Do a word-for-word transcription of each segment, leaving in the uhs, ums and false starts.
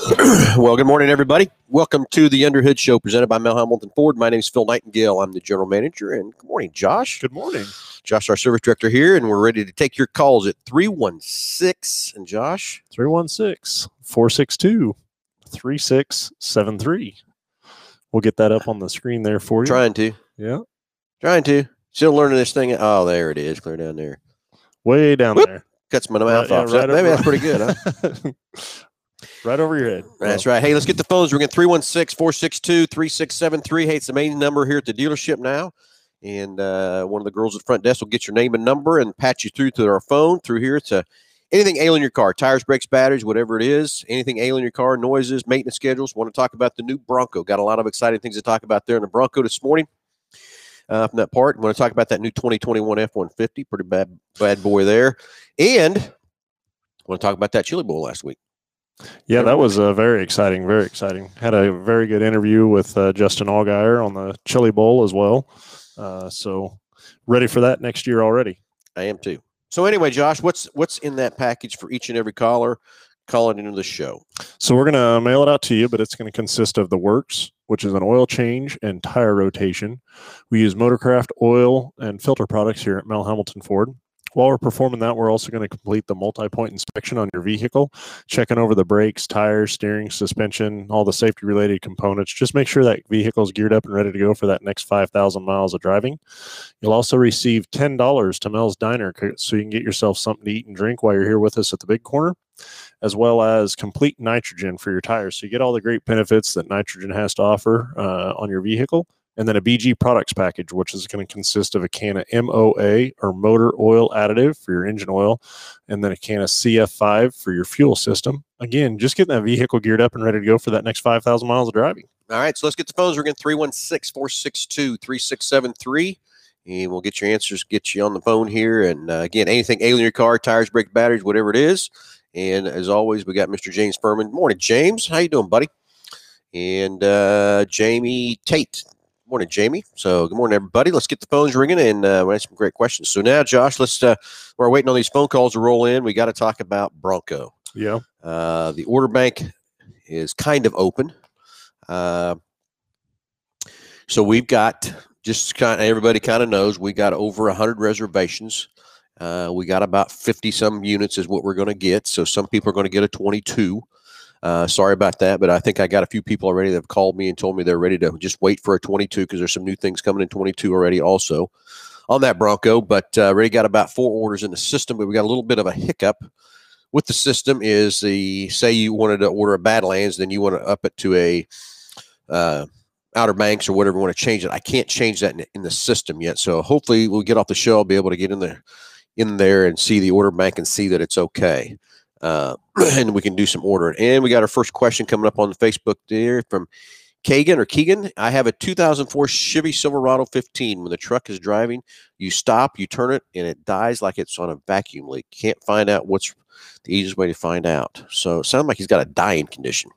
Well, good morning, everybody. Welcome to the Underhood Show presented by Mel Hamilton Ford. My name is Phil Nightingale. I'm the general manager. And good morning, Josh. Good morning. Josh, our service director here, and we're ready to take your calls at three one six. And Josh? three one six, four six two, three six seven three. We'll get that up on the screen there for you. Trying to. Yeah. Trying to. Still learning this thing. Oh, there it is. Clear down there. Way down Whoop. there. Cuts my mouth Right, off. yeah, right Maybe over- that's pretty good, huh? Right over your head. That's right. Hey, let's get the phones. We're getting three one six, four six two, three six seven three. Hey, it's the main number here at the dealership now. And uh, one of the girls at the front desk will get your name and number and patch you through to our phone through here to anything ailing your car, tires, brakes, batteries, whatever it is, anything ailing your car, noises, maintenance schedules. Want to talk about the new Bronco. Got a lot of exciting things to talk about there in the Bronco this morning. Uh, from that part, want to talk about that new twenty twenty-one F one fifty. Pretty bad, bad boy there. And want to talk about that Chili Bowl last week. Yeah, that was uh, very exciting, very exciting. Had a very good interview with uh, Justin Allgaier on the Chili Bowl as well. Uh, so ready for that next year already. I am too. So anyway, Josh, what's what's in that package for each and every caller calling into the show? So we're going to mail it out to you, but it's going to consist of the works, which is an oil change and tire rotation. We use Motorcraft oil and filter products here at Mel Hamilton Ford. While we're performing that, we're also going to complete the multi-point inspection on your vehicle, checking over the brakes, tires, steering, suspension, all the safety-related components. Just make sure that vehicle is geared up and ready to go for that next five thousand miles of driving. You'll also receive ten dollars to Mel's Diner so you can get yourself something to eat and drink while you're here with us at the Big Corner, as well as complete nitrogen for your tires. So you get all the great benefits that nitrogen has to offer uh, on your vehicle. And then a B G products package, which is going to consist of a can of M O A or motor oil additive for your engine oil, and then a can of C F five for your fuel system. Again, just getting that vehicle geared up and ready to go for that next five thousand miles of driving. All right, so let's get the phones. We're getting three one six, four six two, three six seven three. And we'll get your answers, get you on the phone here. And uh, again, anything ailing your car, tires, brakes, batteries, whatever it is. And as always, we got Mister James Furman. Morning, James. How you doing, buddy? And uh, Jamie Tate. Morning, Jamie. So good morning, everybody. Let's get the phones ringing and uh, we have some great questions. So now, Josh, let's uh, we're waiting on these phone calls to roll in. We got to talk about Bronco. Yeah. Uh, the order bank is kind of open. Uh, so we've got just kind of everybody kind of knows we got over one hundred reservations. Uh, we got about fifty some units is what we're going to get. So some people are going to get a twenty-two. Uh, sorry about that, but I think I got a few people already that have called me and told me they're ready to just wait for a twenty-two because there's some new things coming in twenty-two already also on that Bronco. But uh, already got about four orders in the system, but we got a little bit of a hiccup with the system is the, say you wanted to order a Badlands, then you want to up it to a uh, Outer Banks or whatever you want to change it. I can't change that in, in the system yet. So hopefully we'll get off the show. I'll be able to get in there, in there and see the order bank and see that it's okay. Uh, and we can do some ordering. And we got our first question coming up on the Facebook there from Kagan or Keegan. I have a two thousand four Chevy Silverado fifteen. When the truck is driving, you stop, you turn it, and it dies like it's on a vacuum leak. Can't find out what's the easiest way to find out. So it sounds like he's got a dying condition.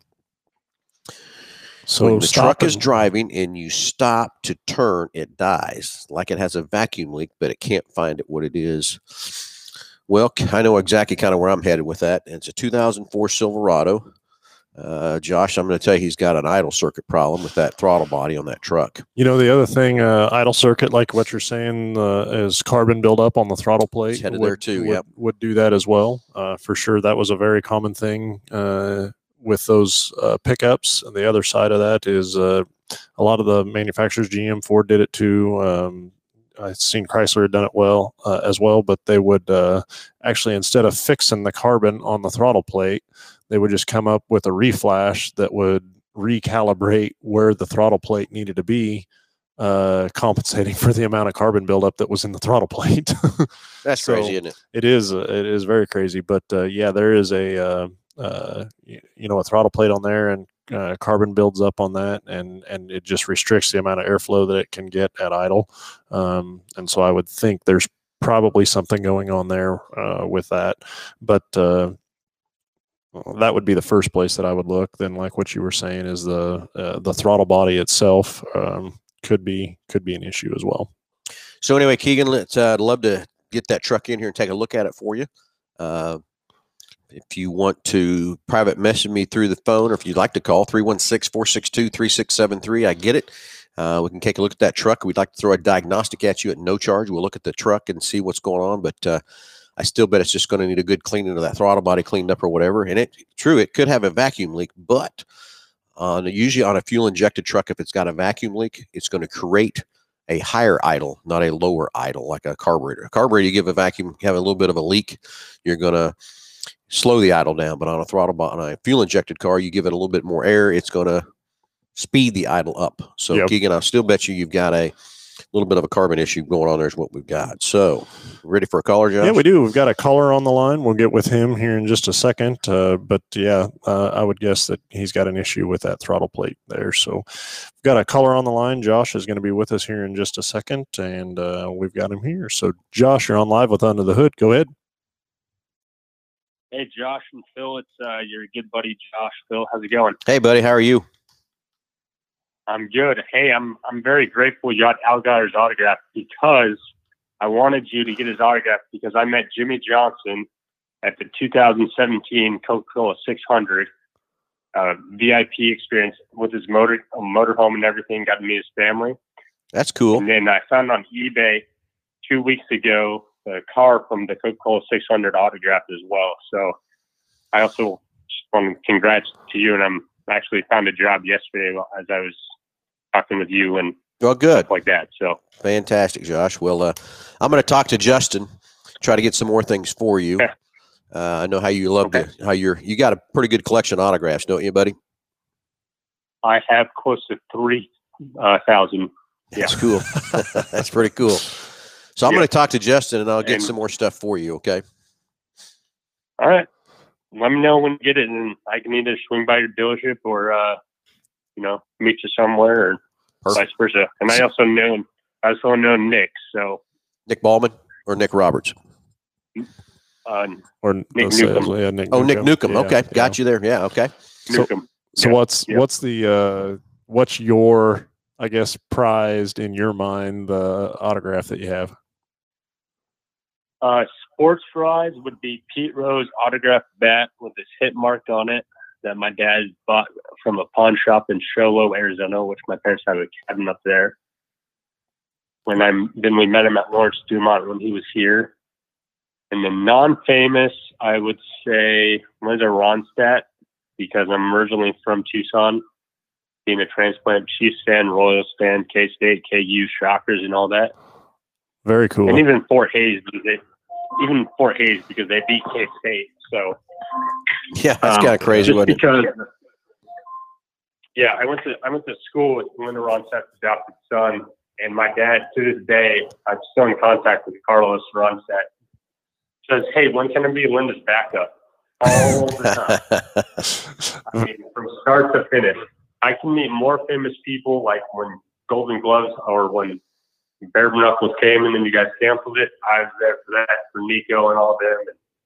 So when the truck and- is driving and you stop to turn, it dies like it has a vacuum leak, but it can't find it what it is. Well, I know exactly kind of where I'm headed with that. It's a two thousand four Silverado. Uh, Josh, I'm going to tell you he's got an idle circuit problem with that throttle body on that truck. You know, the other thing, uh, idle circuit, like what you're saying, uh, is carbon buildup on the throttle plate. It's headed would, there too, would, yep. Would do that as well. Uh, for sure, that was a very common thing uh, with those uh, pickups. And the other side of that is uh, a lot of the manufacturers, G M, Ford did it too. Um, I've seen Chrysler had done it well uh, as well, but they would uh, actually, instead of fixing the carbon on the throttle plate, they would just come up with a reflash that would recalibrate where the throttle plate needed to be, uh, compensating for the amount of carbon buildup that was in the throttle plate. That's So crazy, isn't it? It is. Uh, it is very crazy. But uh, yeah, there is a uh, uh, you, you know a throttle plate on there, and uh, carbon builds up on that, and and it just restricts the amount of airflow that it can get at idle. Um, and so I would think there's probably something going on there uh, with that. But uh, well, that would be the first place that I would look. Then, like what you were saying, is the uh, the throttle body itself um, could be could be an issue as well. So anyway, Keegan, let's uh, I'd love to get that truck in here and take a look at it for you. Uh, if you want to private message me through the phone, or if you'd like to call, three one six, four six two, three six seven three. I get it. Uh, we can take a look at that truck. We'd like to throw a diagnostic at you at no charge. We'll look at the truck and see what's going on. But uh, I still bet it's just going to need a good cleaning of that throttle body cleaned up or whatever. And it true, it could have a vacuum leak, but on usually on a fuel injected truck, if it's got a vacuum leak, it's going to create a higher idle, not a lower idle, like a carburetor. A carburetor, you give a vacuum, you have a little bit of a leak, you're going to slow the idle down. But on a throttle body, on a fuel injected car, you give it a little bit more air, it's going to speed the idle up. So yep. Keegan, I'll still bet you you've got a little bit of a carbon issue going on there is what we've got. So ready for a caller, Josh? Yeah, we do. We've got a caller on the line. We'll get with him here in just a second. Uh, but yeah, uh, I would guess that he's got an issue with that throttle plate there. So we've got a caller on the line. Josh is going to be with us here in just a second, and uh, we've got him here. So Josh, you're on live with Under the Hood. Go ahead. Hey, Josh and Phil. It's uh, your good buddy, Josh. Phil, how's it going? Hey, buddy. How are you? I'm good. Hey, I'm I'm very grateful you got Al Guyer's autograph, because I wanted you to get his autograph because I met Jimmy Johnson at the two thousand seventeen Coca-Cola six hundred uh, V I P experience with his motor motorhome and everything. Got to meet his family. That's cool. And then I found on eBay two weeks ago a car from the Coca-Cola six hundred autographed as well. So I also just want to congrats to you, and I'm actually found a job yesterday as I was talking with you and well, good stuff like that. So fantastic, Josh. Well, uh, I'm going to talk to Justin, try to get some more things for you. Okay. Uh, I know how you love okay. to, how you're, you got a pretty good collection of autographs, don't you, buddy? I have close to three uh, thousand. That's cool. That's pretty cool. So I'm yeah. going to talk to Justin, and I'll get and, some more stuff for you. Okay. All right. Let me know when you get it, and I can either swing by your dealership or, uh, you know, meet you somewhere, or Perfect. Vice versa. And I also know, I also know Nick. So Nick Ballman or Nick Roberts, uh, or Nick Newcomb. Yeah, Nick oh, Newcomb. Nick Newcomb. Yeah, okay, yeah. got you there. Yeah, okay. So, Newcomb. so yeah. what's yeah. what's the uh, what's your, I guess, prized in your mind, the autograph that you have? Uh, sports prize would be Pete Rose autographed bat with his hit mark on it that my dad bought from a pawn shop in Show Low, Arizona, which my parents have a cabin up there. When I'm then we met him at Lawrence Dumont when he was here. And then non-famous, I would say Linda Ronstadt, because I'm originally from Tucson, being a transplant Chiefs fan, Royals fan, K-State, K U, Shockers, and all that. Very cool. And even Fort Hays, because they, even Fort Hays, because they beat K-State. So yeah, that's um, kind of crazy, wasn't because, it? Yeah, I went to I went to school with Linda Ronstadt's adopted son, and my dad, to this day, I'm still in contact with Carlos Ronstadt. Says, "Hey, when can I be Linda's backup?" All the time. I mean, from start to finish. I can meet more famous people, like when Golden Gloves or when Bare Knuckles came and then you guys canceled it. I was there for that, for Nico and all them.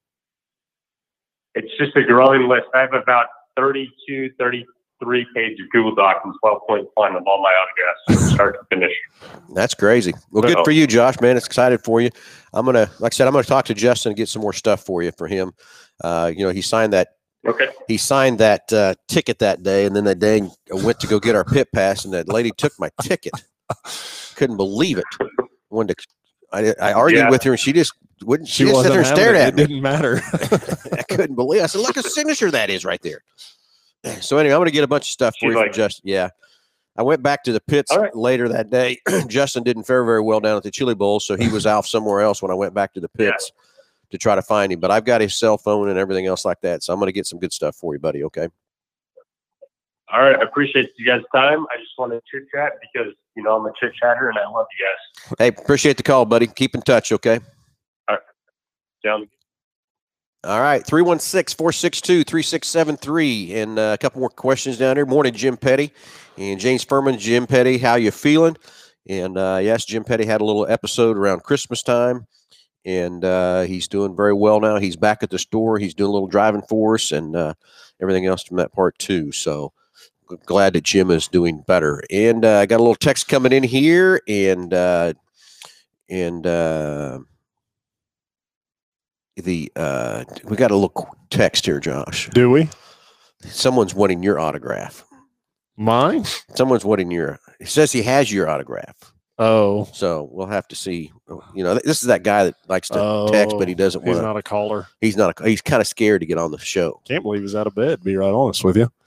It's just a growing list. I have about thirty-two, thirty-three pages of Google Docs and twelve point plan of all my autographs from start to finish. That's crazy. Well, so, good for you, Josh, man. It's excited for you. I'm going to, like I said, I'm going to talk to Justin and get some more stuff for you for him. Uh, you know, he signed that. Okay. He signed that uh, ticket that day, and then that day I went to go get our pit pass, and that lady took my ticket. Couldn't believe it. Wanted to, I, I argued yeah. with her, and she just wouldn't. She, she just sat there and stared it. at it me. It didn't matter. I couldn't believe it. I said, "Look, a signature that is right there." So anyway, I'm going to get a bunch of stuff for She's you like, from Justin. Yeah. I went back to the pits right. later that day. Justin didn't fare very well down at the Chili Bowl, so he was off somewhere else when I went back to the pits yeah. to try to find him. But I've got his cell phone and everything else like that, so I'm going to get some good stuff for you, buddy, okay? All right. I appreciate you guys' time. I just want to chit-chat because, you know, I'm a chit-chatter, and I love you guys. Hey, appreciate the call, buddy. Keep in touch, okay? All right. Sounds good. All right, three one six, four six two, three six seven three. And uh, a couple more questions down here. Morning, Jim Petty. And James Furman, Jim Petty, how you feeling? And uh, yes, Jim Petty had a little episode around Christmas time, and uh, he's doing very well now. He's back at the store. He's doing a little driving for us and uh, everything else from that part too. So glad that Jim is doing better. And uh, I got a little text coming in here, and uh, and uh, the uh, we got a little text here, Josh. Do we? Someone's wanting your autograph. Mine? Someone's wanting your. He says he has your autograph. Oh, So we'll have to see. You know, this is that guy that likes to oh, text, but he doesn't He's want. not a caller. He's not. A, he's kind of scared to get on the show. Can't believe he's out of bed. Be right honest with you.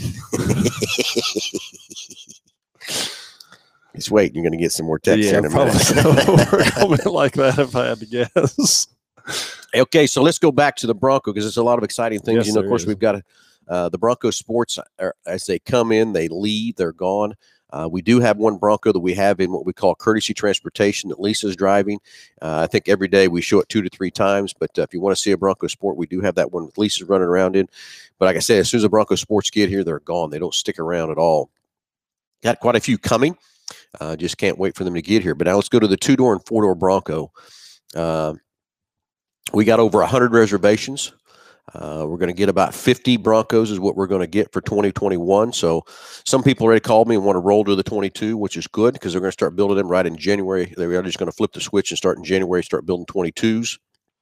Just wait. You're going to get some more texts Yeah, in a probably minute. so. Comment like that if I had to guess. Okay, so let's go back to the Bronco because there's a lot of exciting things. Yes, you know, of there course, is. we've got uh, the Bronco Sports. Are, as they come in, they leave. They're gone. Uh, we do have one Bronco that we have in what we call courtesy transportation that Lisa's driving. Uh, I think every day we show it two to three times. But uh, if you want to see a Bronco Sport, we do have that one with Lisa's running around in. But like I said, as soon as the Bronco Sports get here, they're gone. They don't stick around at all. Got quite a few coming. Uh, just can't wait for them to get here. But now let's go to the two-door and four-door Bronco. Uh, we got over one hundred reservations. Uh, we're going to get about fifty Broncos is what we're going to get for twenty twenty-one. So some people already called me and want to roll to the twenty-two, which is good because they're going to start building them right in January. They're just going to flip the switch and start in January, start building twenty-twos.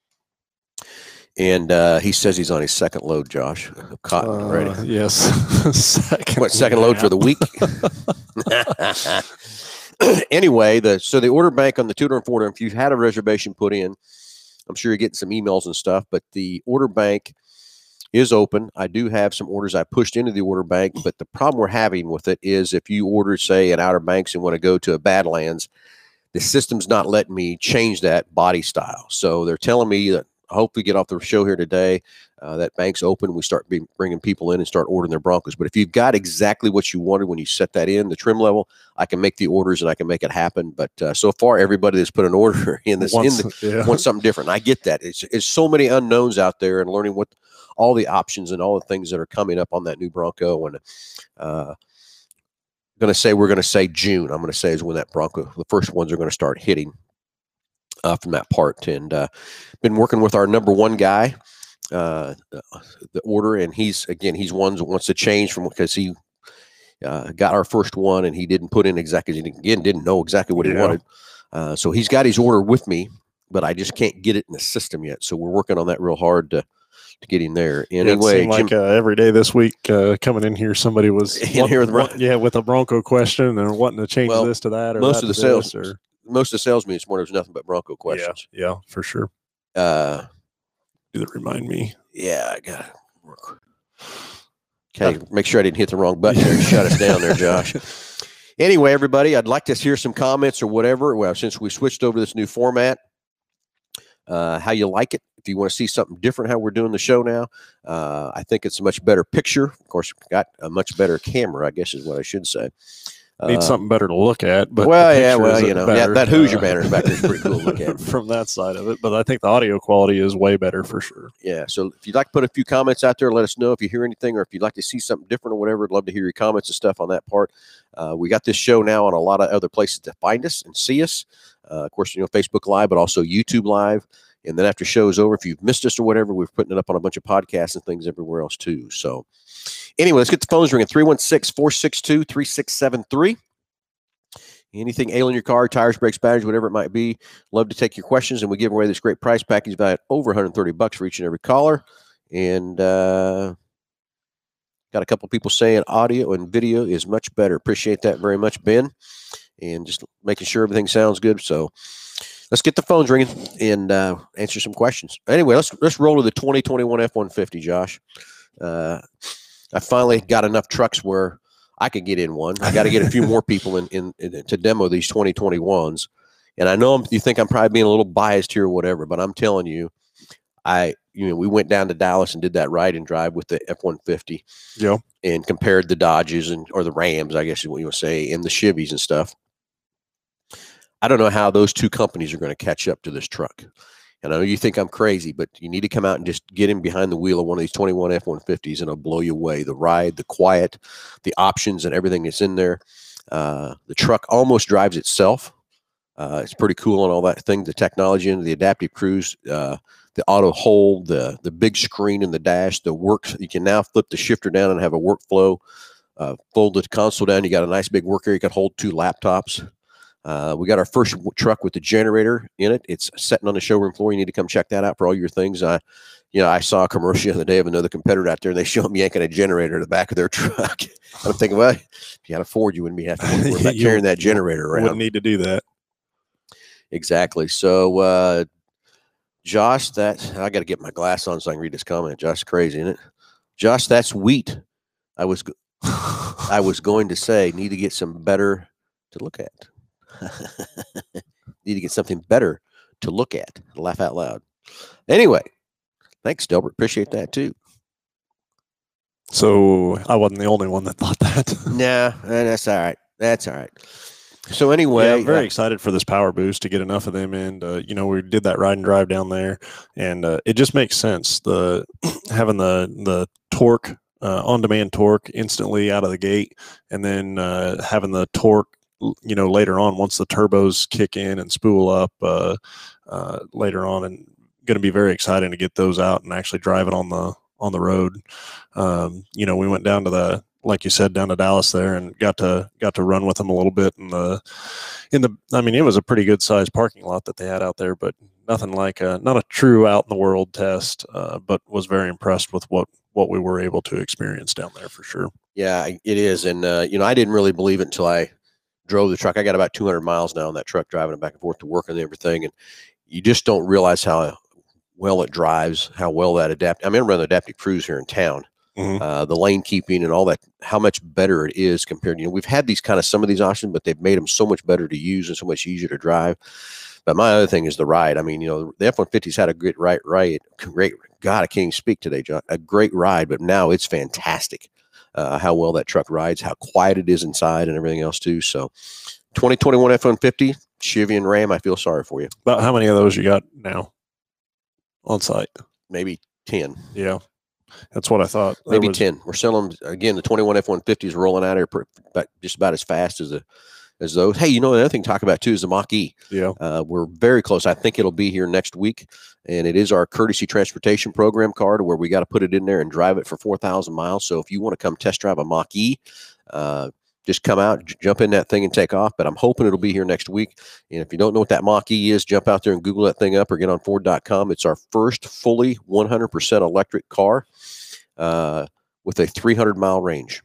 And uh, he says he's on his second load, Josh, of cotton Uh, already. yes. second What, second load for the week? Anyway, the so the order bank on the two-door and four-door, if you've had a reservation put in, I'm sure you're getting some emails and stuff, but the order bank is open. I do have some orders I pushed into the order bank, but the problem we're having with it is if you order, say, at Outer Banks and want to go to a Badlands, the system's not letting me change that body style. So they're telling me that I hope we get off the show here today, uh, that bank's open, we start be, bringing people in and start ordering their Broncos. But if you've got exactly what you wanted when you set that in, the trim level, I can make the orders and I can make it happen. But uh, so far, everybody that's put an order in this Once, in the, yeah. wants something different. I get that. It's, it's so many unknowns out there and learning what all the options and all the things that are coming up on that new Bronco. And uh, going to say, we're going to say June, I'm going to say is when that Bronco, the first ones are going to start hitting uh, from that part. And uh, been working with our number one guy, uh, the order. And he's, again, he's one that wants to change from because he uh, got our first one and he didn't put in exactly, again, didn't know exactly what he Yeah. wanted. Uh, so he's got his order with me, but I just can't get it in the system yet. So we're working on that real hard to, to get him there. Yeah, Anyway, it seemed like Jim, uh, every day this week uh, coming in here, somebody was In want- here with Bron- want- yeah with a Bronco question and wanting to change Well, this to that or most that of the to sales- this, or, most of the salesmen this morning was nothing but Bronco questions. Yeah, yeah, for sure. Uh, Do that remind me? yeah, I got it. Okay, make sure I didn't hit the wrong button there and shut us down there, Josh. Anyway, everybody, I'd like to hear some comments or whatever. Well, since we switched over to this new format, uh, how you like it. If you want to see something different, how we're doing the show now, uh, I think it's a much better picture. Of course, we've got a much better camera, I guess is what I should say. Need Uh, something better to look at, but well, the yeah, picture well, isn't you know, better. that, that Hoosier Uh, banner back there is pretty cool to look at. from that side of it. But I think the audio quality is way better for sure. Yeah, so if you'd like to put a few comments out there, let us know if you hear anything or if you'd like to see something different or whatever. I'd love to hear your comments and stuff on that part. Uh, we got this show now on a lot of other places to find us and see us. Uh, of course, you know, Facebook Live, but also YouTube Live. And then after show's over, if you've missed us or whatever, we're putting it up on a bunch of podcasts and things everywhere else too. So anyway, let's get the phones ringing. three one six, four six two, three six seven three. Anything ailing your car, tires, brakes, batteries, whatever it might be. Love to take your questions, and we give away this great price package valued at over one hundred thirty bucks for each and every caller. And uh, got a couple people saying audio and video is much better. Appreciate that very much, Ben. And just making sure everything sounds good. So let's get the phones ringing and uh, answer some questions. Anyway, let's let's roll to the twenty twenty-one F one fifty, Josh. Uh, I finally got enough trucks where I could get in one. I got to get a few more people in, in, in to demo these twenty twenty-ones. And I know I'm, you think I'm probably being a little biased here or whatever, but I'm telling you, I you know we went down to Dallas and did that ride and drive with the F one fifty. Yeah. And compared the Dodges and or the Rams, I guess is what you would say, and the Chevys and stuff. I don't know how those two companies are going to catch up to this truck. And I know you think I'm crazy, but you need to come out and just get in behind the wheel of one of these twenty-one F one fifties, and it'll blow you away. The ride, the quiet, the options, and everything that's in there. Uh, the truck almost drives itself. Uh, it's pretty cool and all that thing. The technology into the adaptive cruise, uh, the auto hold, the the big screen in the dash, the work. You can now flip the shifter down and have a workflow. Uh, fold the console down. You got a nice big work area. You can hold two laptops. Uh, we got our first w- truck with the generator in it. It's sitting on the showroom floor. You need to come check that out for all your things. I, you know, I saw a commercial the other day of another competitor out there, and they show them yanking a generator in the back of their truck. I'm thinking, well, if you had a Ford, you wouldn't be having to worry about You carrying that generator around. Wouldn't need to do that. Exactly. So, uh, Josh, that I got to get my glass on so I can read this comment. Josh, crazy, isn't it? Josh, that's wheat. I was, I was going to say, need to get some better to look at. Need to get something better to look at. Laugh out loud. Anyway, thanks, Delbert. Appreciate that too. So I wasn't the only one that thought that. Nah, that's all right. That's all right. So anyway, yeah, I'm very uh, excited for this power boost to get enough of them in. Uh, you know, we did that ride and drive down there, and uh, it just makes sense. The having the the torque, uh, on demand torque instantly out of the gate, and then uh, having the torque, you know, later on once the turbos kick in and spool up uh, uh, later on, and going to be very exciting to get those out and actually drive it on the on the road. Um, you know, we went down to the, like you said, down to Dallas there and got to got to run with them a little bit in the in the. I mean, it was a pretty good sized parking lot that they had out there, but nothing like a not a true out in the world test. Uh, but was very impressed with what what we were able to experience down there for sure. Yeah, it is, and uh, you know, I didn't really believe it until I drove the truck. I got about two hundred miles now on that truck, driving it back and forth to work and everything, and you just don't realize how well it drives, how well that adapt. I mean, I run the adaptive cruise here in town. Mm-hmm. Uh, the lane keeping and all that, how much better it is compared to, you know, we've had these kind of some of these options, but they've made them so much better to use and so much easier to drive. But my other thing is the ride. I mean, you know, the F one fifty's had a great right, right, great. God, I can't even speak today, John. A great ride, but now it's fantastic. Uh, how well that truck rides, how quiet it is inside, and everything else too. So, twenty twenty-one F one fifty Chevy and Ram. I feel sorry for you. About how many of those you got now on site? Maybe ten. Yeah. That's what I thought. There Maybe was, ten. We're selling them again. The twenty-one F one fifty is rolling out here per, about, just about as fast as the as those. Hey, you know, another thing to talk about too is the Mach-E. Yeah. Uh, we're very close. I think it'll be here next week, and it is our courtesy transportation program card where we got to put it in there and drive it for four thousand miles. So if you want to come test drive a Mach-E, uh, just come out, j- jump in that thing and take off. But I'm hoping it'll be here next week. And if you don't know what that Mach-E is, jump out there and Google that thing up or get on Ford dot com. It's our first fully one hundred percent electric car. Uh, with a three hundred mile range.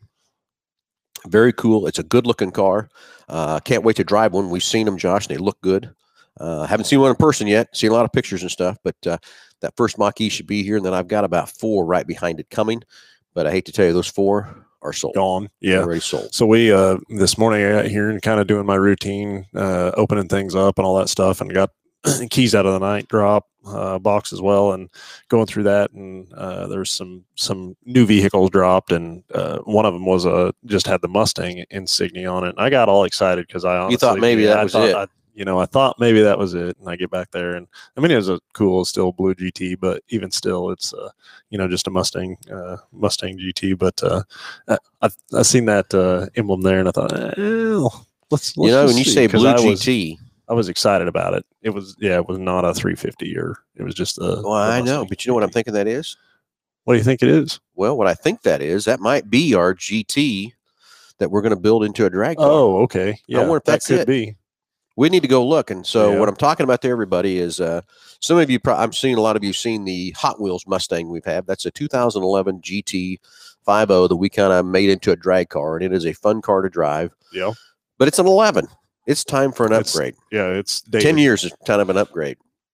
Very cool. It's a good looking car. Uh, can't wait to drive one. We've seen them, Josh, and they look good. Uh, haven't seen one in person yet. Seen a lot of pictures and stuff, but uh, that first Mach-E should be here. And then I've got about four right behind it coming. But I hate to tell you, those four are sold. Gone. Yeah. Already sold. So we, uh, this morning I got here and kind of doing my routine, uh, opening things up and all that stuff, and got keys out of the night drop uh, box as well, and going through that, and uh, there's some some new vehicles dropped, and uh, one of them was a just had the Mustang insignia on it. And I got all excited because I honestly You thought maybe yeah, that I was thought it. I, you know, I thought maybe that was it, and I get back there, and I mean it was a cool, still blue G T, but even still, it's uh, you know, just a Mustang uh, Mustang G T. But uh, I I seen that uh, emblem there, and I thought, eh, let's, let's You know, just when you see, say 'cause blue I G was- T, I was excited about it. It was, yeah, it was not a three fifty, or it was just a. well, I know, but you know what I'm thinking that is? What do you think it is? Well, what I think that is, that might be our G T that we're going to build into a drag car. Oh, okay. Yeah, wonder if that that's could it. be. We need to go look. And so Yeah. what I'm talking about to everybody is uh, some of you, pro- I'm seeing a lot of you seen the Hot Wheels Mustang we've had. That's a two thousand eleven G T fifty that we kind of made into a drag car, and it is a fun car to drive. Yeah. But it's an eleven. It's time for an It's upgrade. Yeah, it's dated. ten years is kind of an upgrade.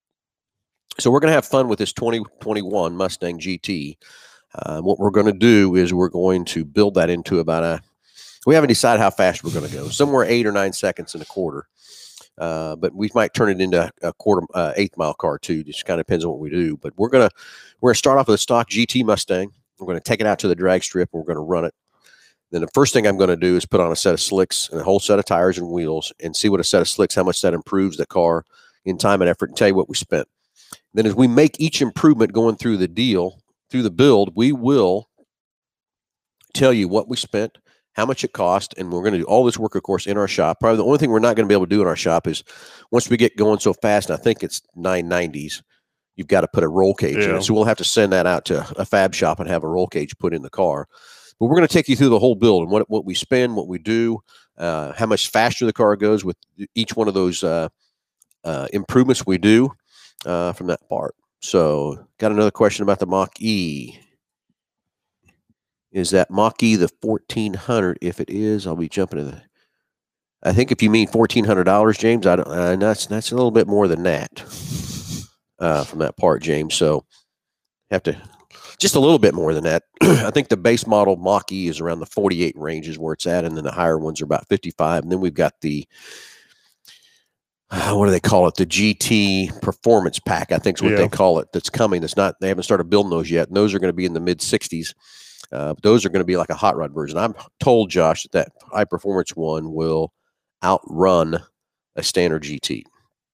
So we're going to have fun with this twenty twenty-one Mustang G T. Uh, what we're going to do is we're going to build that into about a, we haven't decided how fast we're going to go, somewhere eight or nine seconds and a quarter. Uh, but we might turn it into a quarter, uh, eighth mile car too. Just kind of depends on what we do. But we're going to, we're going to start off with a stock G T Mustang. We're going to take it out to the drag strip and we're going to run it. Then the first thing I'm going to do is put on a set of slicks and a whole set of tires and wheels and see what a set of slicks, how much that improves the car in time and effort, and tell you what we spent. Then as we make each improvement going through the deal, through the build, we will tell you what we spent, how much it cost, and we're going to do all this work, of course, in our shop. Probably the only thing we're not going to be able to do in our shop is once we get going so fast, and I think it's nine nineties, you've got to put a roll cage in Yeah. it. So we'll have to send that out to a fab shop and have a roll cage put in the car. But we're going to take you through the whole build and what, what we spend, what we do, uh, how much faster the car goes with each one of those uh, uh, improvements we do uh, from that part. So got another question about the Mach-E. Is that Mach-E the fourteen hundred? If it is, I'll be jumping to the, I think if you mean fourteen hundred dollars, James, I don't, uh, that's, that's a little bit more than that uh, from that part, James. So have to, just a little bit more than that. I think the base model Mach-E is around the forty-eight range is where it's at. And then the higher ones are about fifty-five. And then we've got the, uh, what do they call it? The G T Performance Pack, I think is what Yeah. they call it. That's coming. That's not, they haven't started building those yet. And those are going to be in the mid sixties. Uh, but those are going to be like a hot rod version. I'm told, Josh, that that high performance one will outrun a standard G T.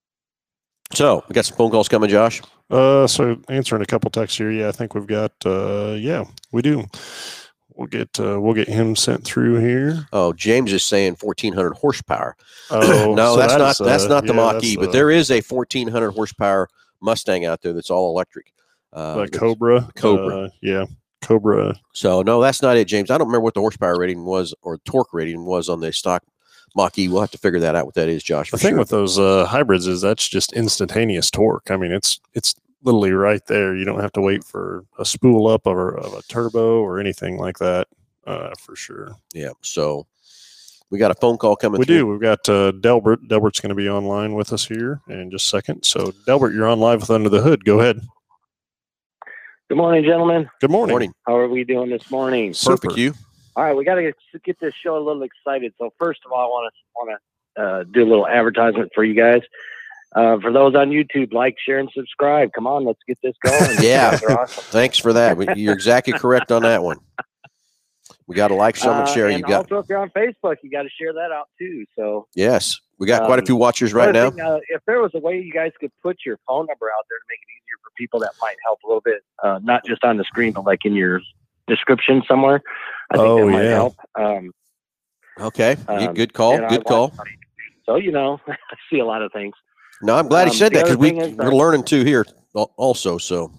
So we got some phone calls coming, Josh. Uh, so answering a couple texts here. Yeah, I think we've got. Uh, yeah, we do. We'll get. Uh, we'll get him sent through here. Oh, James is saying fourteen hundred horsepower. Oh no, so that's that not. is, that's uh, not the yeah, Mach-E, that's, but uh, there is a fourteen hundred horsepower Mustang out there that's all electric. Uh, the that's- Cobra. Cobra. Uh, yeah, Cobra. So no, that's not it, James. I don't remember what the horsepower rating was or torque rating was on the stock Mach-E. We'll have to figure that out. What that is, Josh. For The thing sure. with those uh, hybrids is that's just instantaneous torque. I mean, it's it's literally right there. You don't have to wait for a spool up of a, of a turbo or anything like that. Uh, for sure. Yeah. So we got a phone call coming. We through. do. We've got uh, Delbert. Delbert's going to be online with us here in just a second. So, Delbert, you're on live with Under the Hood. Go ahead. Good morning, gentlemen. Good morning. Morning. How are we doing this morning? Super. Perfect. You. All right, we got to get this show a little excited. So first of all, I want to want to uh, do a little advertisement for you guys. Uh, for those on YouTube, like, share, and subscribe. Come on, let's get this going. Yeah. You guys are awesome. Thanks for that. We- You're exactly correct on that one. We got to like, some, and Uh, share. and You got also, if you're on Facebook, you got to share that out too. So yes. We got quite a Um, few watchers right another now. thing, uh, if there was a way you guys could put your phone number out there to make it easier for people, that might help a little bit. Uh, not just on the screen, but like in your description somewhere. I think Oh, that might yeah. help. Um, Okay. You- um, good call. and I Good want- call. So you know, I see a lot of things. No, I'm glad he Um, said the that because other we thing is we're that- learning too here al- also. So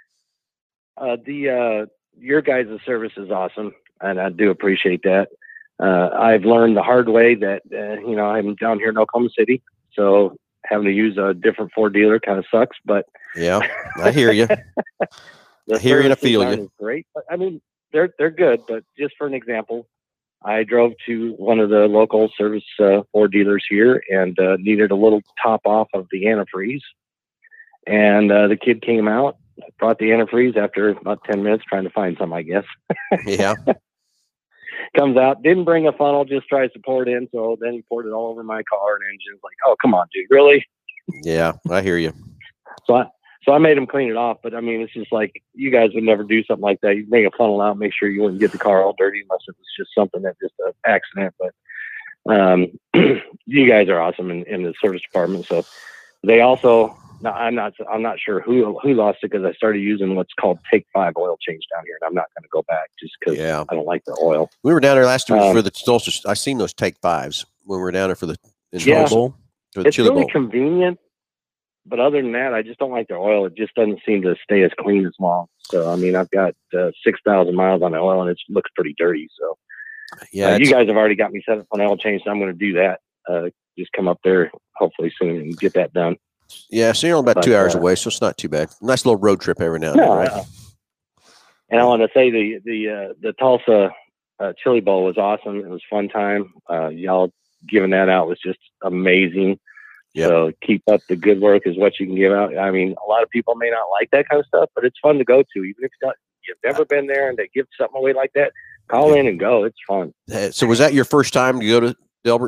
Uh, the uh, your guys' service is awesome, and I do appreciate that. Uh, I've learned the hard way that uh, you know I'm down here in Oklahoma City, so having to use a different Ford dealer kind of sucks. But yeah, I hear you. the I hear you and I services feel aren't you. as Great, but I mean they're they're good. But just for an example, I drove to one of the local service uh, Ford dealers here and uh, needed a little top off of the antifreeze, and uh, the kid came out, brought the antifreeze after about ten minutes trying to find some, I guess. Yeah. Comes out, didn't bring a funnel, just tries to pour it in. So then he poured it all over my car and engine's like, oh, come on, dude, really? Yeah. I hear you. So I, so I made him clean it off. But I mean, it's just like, you guys would never do something like that. You bring a funnel out, make sure you wouldn't get the car all dirty unless it was just something that just an accident. But um, you guys are awesome in, in the service department. So they also, no, I'm not, I'm not sure who, who lost it because I started using what's called Take Five oil change down here. And I'm not going to go back just because Yeah. I don't like the oil. We were down there last week Um, for the Tulsa. I seen those take fives when we were down there for the in Yeah. Tulsa, Bowl. for the It's chili really bowl. convenient, but other than that, I just don't like their oil. It just doesn't seem to stay as clean as long. So, I mean, I've got uh, six thousand miles on the oil, and it looks pretty dirty. So, Yeah. uh, you it's- guys have already got me set up on oil change, so I'm going to do that. Uh, just come up there hopefully soon and get that done. yeah. So you're only about but, two hours uh, away, so it's not too bad. Nice little road trip every now and then, No, right? uh, and I want to say the the uh, the Tulsa uh, Chili Bowl was awesome. It was a fun time. Uh, y'all giving that out was just amazing. Yep. So keep up the good work is what you can give out. I mean, a lot of people may not like that kind of stuff, but it's fun to go to. Even if you're not, you've never been there and they give something away like that, call in and go. It's fun. Uh, So was that your first time to go to Delbert?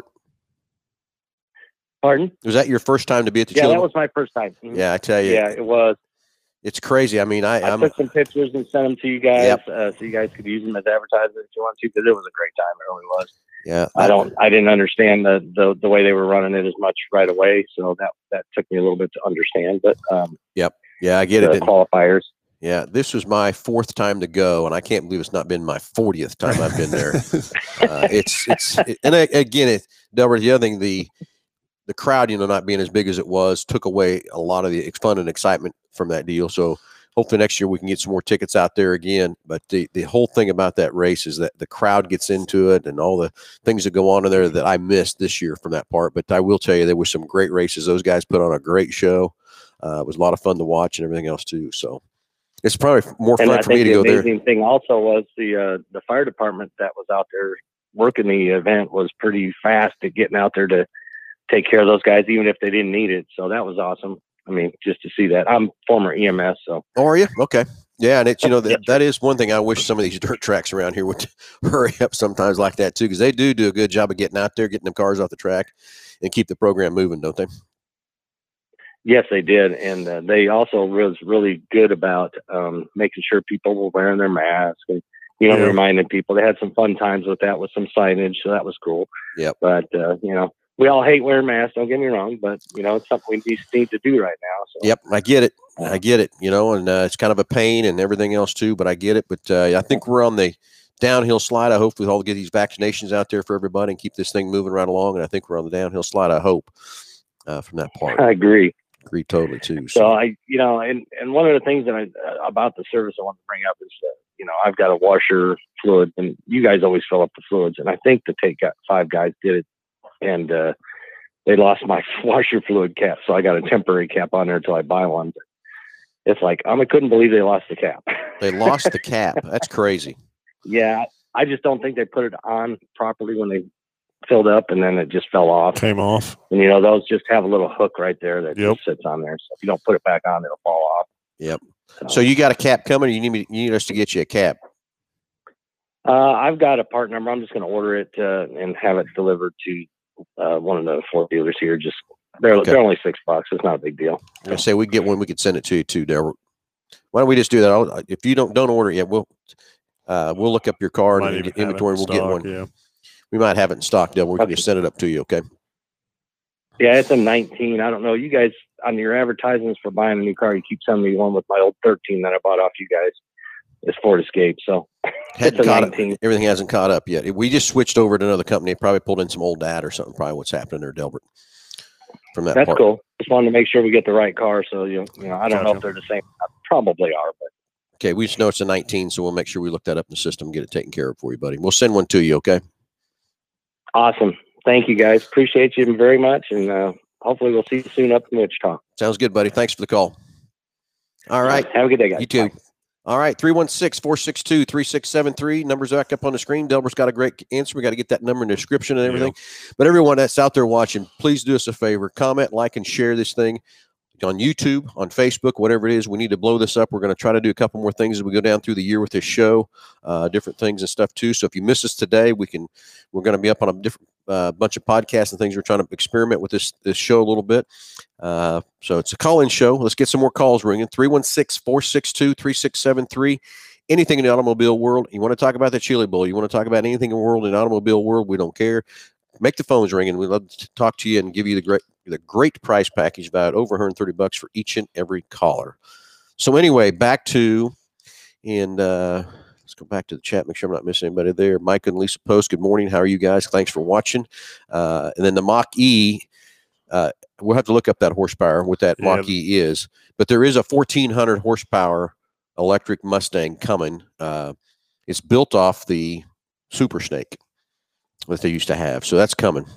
Pardon? Was that your first time to be at the Yeah, chili that bowl? was my first time. Mhm. Yeah, I tell you, Yeah, it was. it's crazy. I mean, I, I I'm took some pictures and sent them to you guys, Yep. uh, so you guys could use them as advertisements if you want to. Because it was a great time. It really was. yeah. I don't. I didn't understand the, the the way they were running it as much right away, so that that took me a little bit to understand. But um, Yeah, I get the it. And- qualifiers. Yeah, this was my fourth time to go, and I can't believe it's not been my fortieth time I've been there. uh, it's it's it, and I, again, it Delbert. The other thing, the the crowd, you know, not being as big as it was, took away a lot of the fun and excitement from that deal. So hopefully next year we can get some more tickets out there again. But the, the whole thing about that race is that the crowd gets into it and all the things that go on in there that I missed this year from that part. But I will tell you, there were some great races. Those guys put on a great show. Uh, it was a lot of fun to watch and everything else too. So it's probably more And fun I for me think to the go there. amazing thing also was the uh, the fire department that was out there working the event was pretty fast at getting out there to take care of those guys, even if they didn't need it. So that was awesome. I mean, just to see that. I'm former E M S, so. Oh, are you? Okay. Yeah, and it's, you know, Yeah. that, that is one thing I wish some of these dirt tracks around here would hurry up sometimes like that too, because they do do a good job of getting out there, getting them cars off the track and keep the program moving, don't they? Yes, they did. And uh, they also was really good about um, making sure people were wearing their masks and, you know, Yeah. reminding people. They had some fun times with that, with some signage, so that was cool. Yep. But, uh, you know, we all hate wearing masks, don't get me wrong, but, you know, it's something we need need to do right now. So. Yep, I get it. I get it, you know, and uh, it's kind of a pain and everything else too, but I get it. But uh, I think we're on the downhill slide. I hope we all get these vaccinations out there for everybody and keep this thing moving right along. And I think we're on the downhill slide, I hope, uh, from that part. I agree. Agree totally too. So I, you know, and, and one of the things that I, uh, about the service I want to bring up is that, you know, I've got a washer fluid and you guys always fill up the fluids. And I think the take five guys did it and, uh, they lost my washer fluid cap. So I got a temporary cap on there until I buy one. But it's like, I couldn't believe they lost the cap. They lost the cap. That's crazy. Yeah. I just don't think they put it on properly when they filled up and then it just fell off. Came off. And, you know, those just have a little hook right there that Yep. just sits on there. So if you don't put it back on, it'll fall off. Yep. So you got a cap coming or you need me, you need us to get you a cap? Uh, I've got a part number. I'm just going to order it uh, and have it delivered to uh, one of the Ford dealers here. Just they're Okay. they're only six bucks. It's not a big deal. I'm gonna say we get one, we could send it to you too, Dale. Why don't we just do that? I'll, if you don't don't order it yet, we'll uh, we'll look up your card Might and even get have it inventory. in We'll get stock, one. Yeah. We might have it in stock, Dale. We can Okay. just send it up to you. Okay. Yeah, it's a nineteen. I don't know. You guys on your advertisements for buying a new car, you keep sending me one with my old thirteen that I bought off you guys. It's Ford Escape. So Hadn't it's a caught up, nineteen. everything hasn't caught up yet. We just switched over to another company. Probably pulled in some old data or something. Probably what's happening there, Delbert. From that That's part. cool. Just wanted to make sure we get the right car. So you, you know, I don't know Gotcha. if they're the same. Probably are, but Okay, we just know it's a nineteen, so we'll make sure we look that up in the system and get it taken care of for you, buddy. We'll send one to you. Okay. awesome. Thank you guys. Appreciate you very much, and uh, hopefully we'll see you soon up in Wichita. Sounds good, buddy. Thanks for the call. All right. Have a good day, guys. You too. Bye. All right, three one six, four six two, three six seven three. Numbers back up on the screen. Delbert's got a great answer. We got to get that number in the description and everything. But everyone that's out there watching, please do us a favor. Comment, like, and share this thing on YouTube, on Facebook, whatever it is. We need to blow this up. We're going to try to do a couple more things as we go down through the year with this show, uh, different things and stuff too. So if you miss us today, we can. We're going to be up on a different uh, bunch of podcasts and things. We're trying to experiment with this this show a little bit. Uh, so it's a call-in show. Let's get some more calls ringing. three one six, four six two, three six seven three. Anything in the automobile world. You want to talk about the Chili Bowl. You want to talk about anything in the world, in the automobile world. We don't care. Make the phones ringing. We'd love to talk to you and give you the great the great price package, about over one hundred thirty bucks for each and every caller. So anyway, back to, and uh, let's go back to the chat, make sure I'm not missing anybody there. Mike and Lisa Post, good morning. How are you guys? Thanks for watching. Uh, and then the Mach-E, uh, we'll have to look up that horsepower, what that Yeah. Mach-E is. But there is a fourteen hundred horsepower electric Mustang coming. Uh, it's built off the Super Snake that they used to have. So that's coming.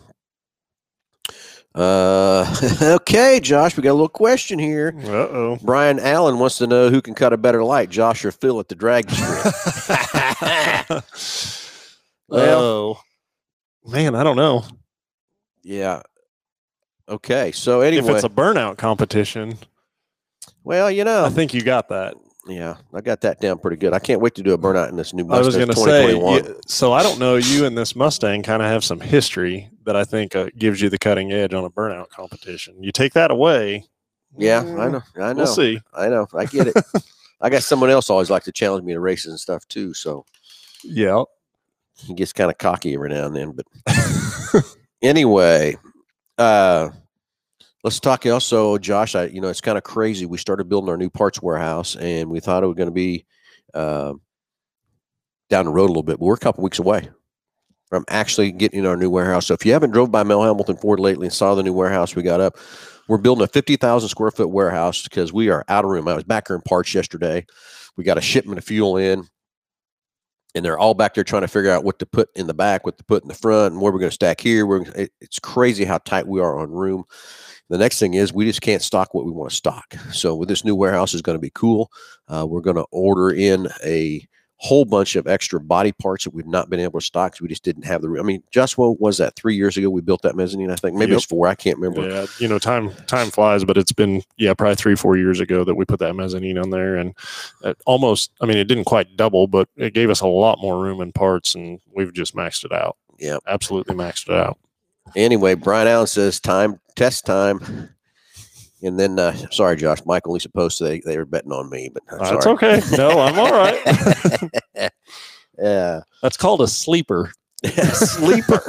Uh, okay, Josh, we got a little question here. Uh-oh. Brian Allen wants to know who can cut a better light, Josh or Phil at the drag strip. Well, Oh. Man, I don't know. yeah. Okay, so If anyway, it's a burnout competition, well, you know, I think you got that. yeah, I got that down pretty good. I can't wait to do a burnout in this new I was Mustang going to say, twenty twenty-one. you- so I don't know, you and this Mustang kind of have some history that I think uh, gives you the cutting edge on a burnout competition. You take that away. Yeah, mm, I know, I know, We'll see. I know, I get it. I got someone else always like to challenge me to races and stuff too, so Yeah. he gets kind of cocky every now and then. But anyway, uh, let's talk also, Josh. I, you know, it's kind of crazy. We started building our new parts warehouse, and we thought it was going to be uh, down the road a little bit, but we're a couple weeks away from actually getting in our new warehouse. So if you haven't drove by Mel Hamilton Ford lately and saw the new warehouse we got up, We're building a fifty thousand square foot warehouse because we are out of room. I was back here in parts yesterday. We got a shipment of fuel in, and they're all back there trying to figure out what to put in the back, what to put in the front, and where we're going to stack here. We're, it, it's crazy how tight we are on room. The next thing is we just can't stock what we want to stock. So with this new warehouse is going to be cool. Uh, we're going to order in a whole bunch of extra body parts that we've not been able to stock because we just didn't have the room. I mean, just what was that three years ago we built that mezzanine? I think maybe Yep. it's four. I can't remember. Yeah, you know, time time flies, but it's been yeah probably three four years ago that we put that mezzanine on there, and it almost I mean it didn't quite double, but it gave us a lot more room and parts, and we've just maxed it out. Yeah, absolutely maxed it out. Anyway, Brian Allen says time test time. And then, uh, sorry, Josh, Michael and Lisa posted they, they were betting on me, but I'm That's sorry. okay. No, I'm all right. Yeah. That's called a sleeper. Sleeper.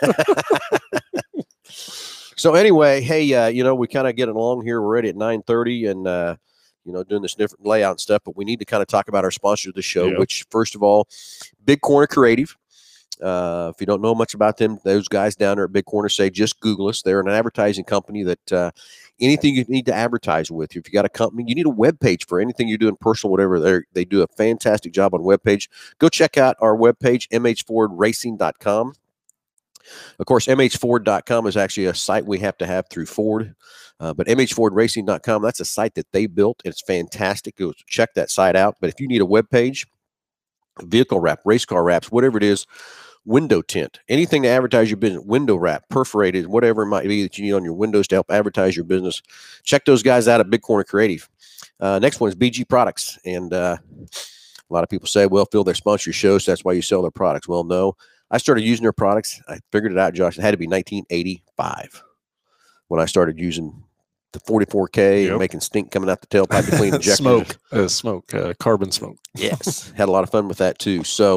So anyway, hey, uh, you know, we kind of get along here. We're ready at nine thirty and, uh, you know, doing this different layout and stuff, but we need to kind of talk about our sponsor of the show, Yep. which first of all, Big Corner Creative. Uh, if you don't know much about them, those guys down there at Big Corner say, just Google us. They're an advertising company that, uh, anything you need to advertise with, if you got a company, you need a web page for anything you're doing personal, whatever. They they do a fantastic job on web page. Go check out our web page, m h ford racing dot com. Of course, m h ford dot com is actually a site we have to have through Ford, uh, but m h ford racing dot com, that's a site that they built. It's fantastic. Go check that site out. But if you need a web page, vehicle wrap, race car wraps, whatever it is, window tint, anything to advertise your business, window wrap, perforated, whatever it might be that you need on your windows to help advertise your business, check those guys out at Big Corner Creative. Uh, next one is B G Products. And uh, a lot of people say, well, Phil, they sponsor your shows, so that's why you sell their products. Well, no. I started using their products. I figured it out, Josh. It had to be nineteen eighty-five when I started using the forty-four K Yep. and making stink coming out the tailpipe to clean injectors. Smoke, uh, smoke, uh, carbon smoke. Yes. Had a lot of fun with that too. So,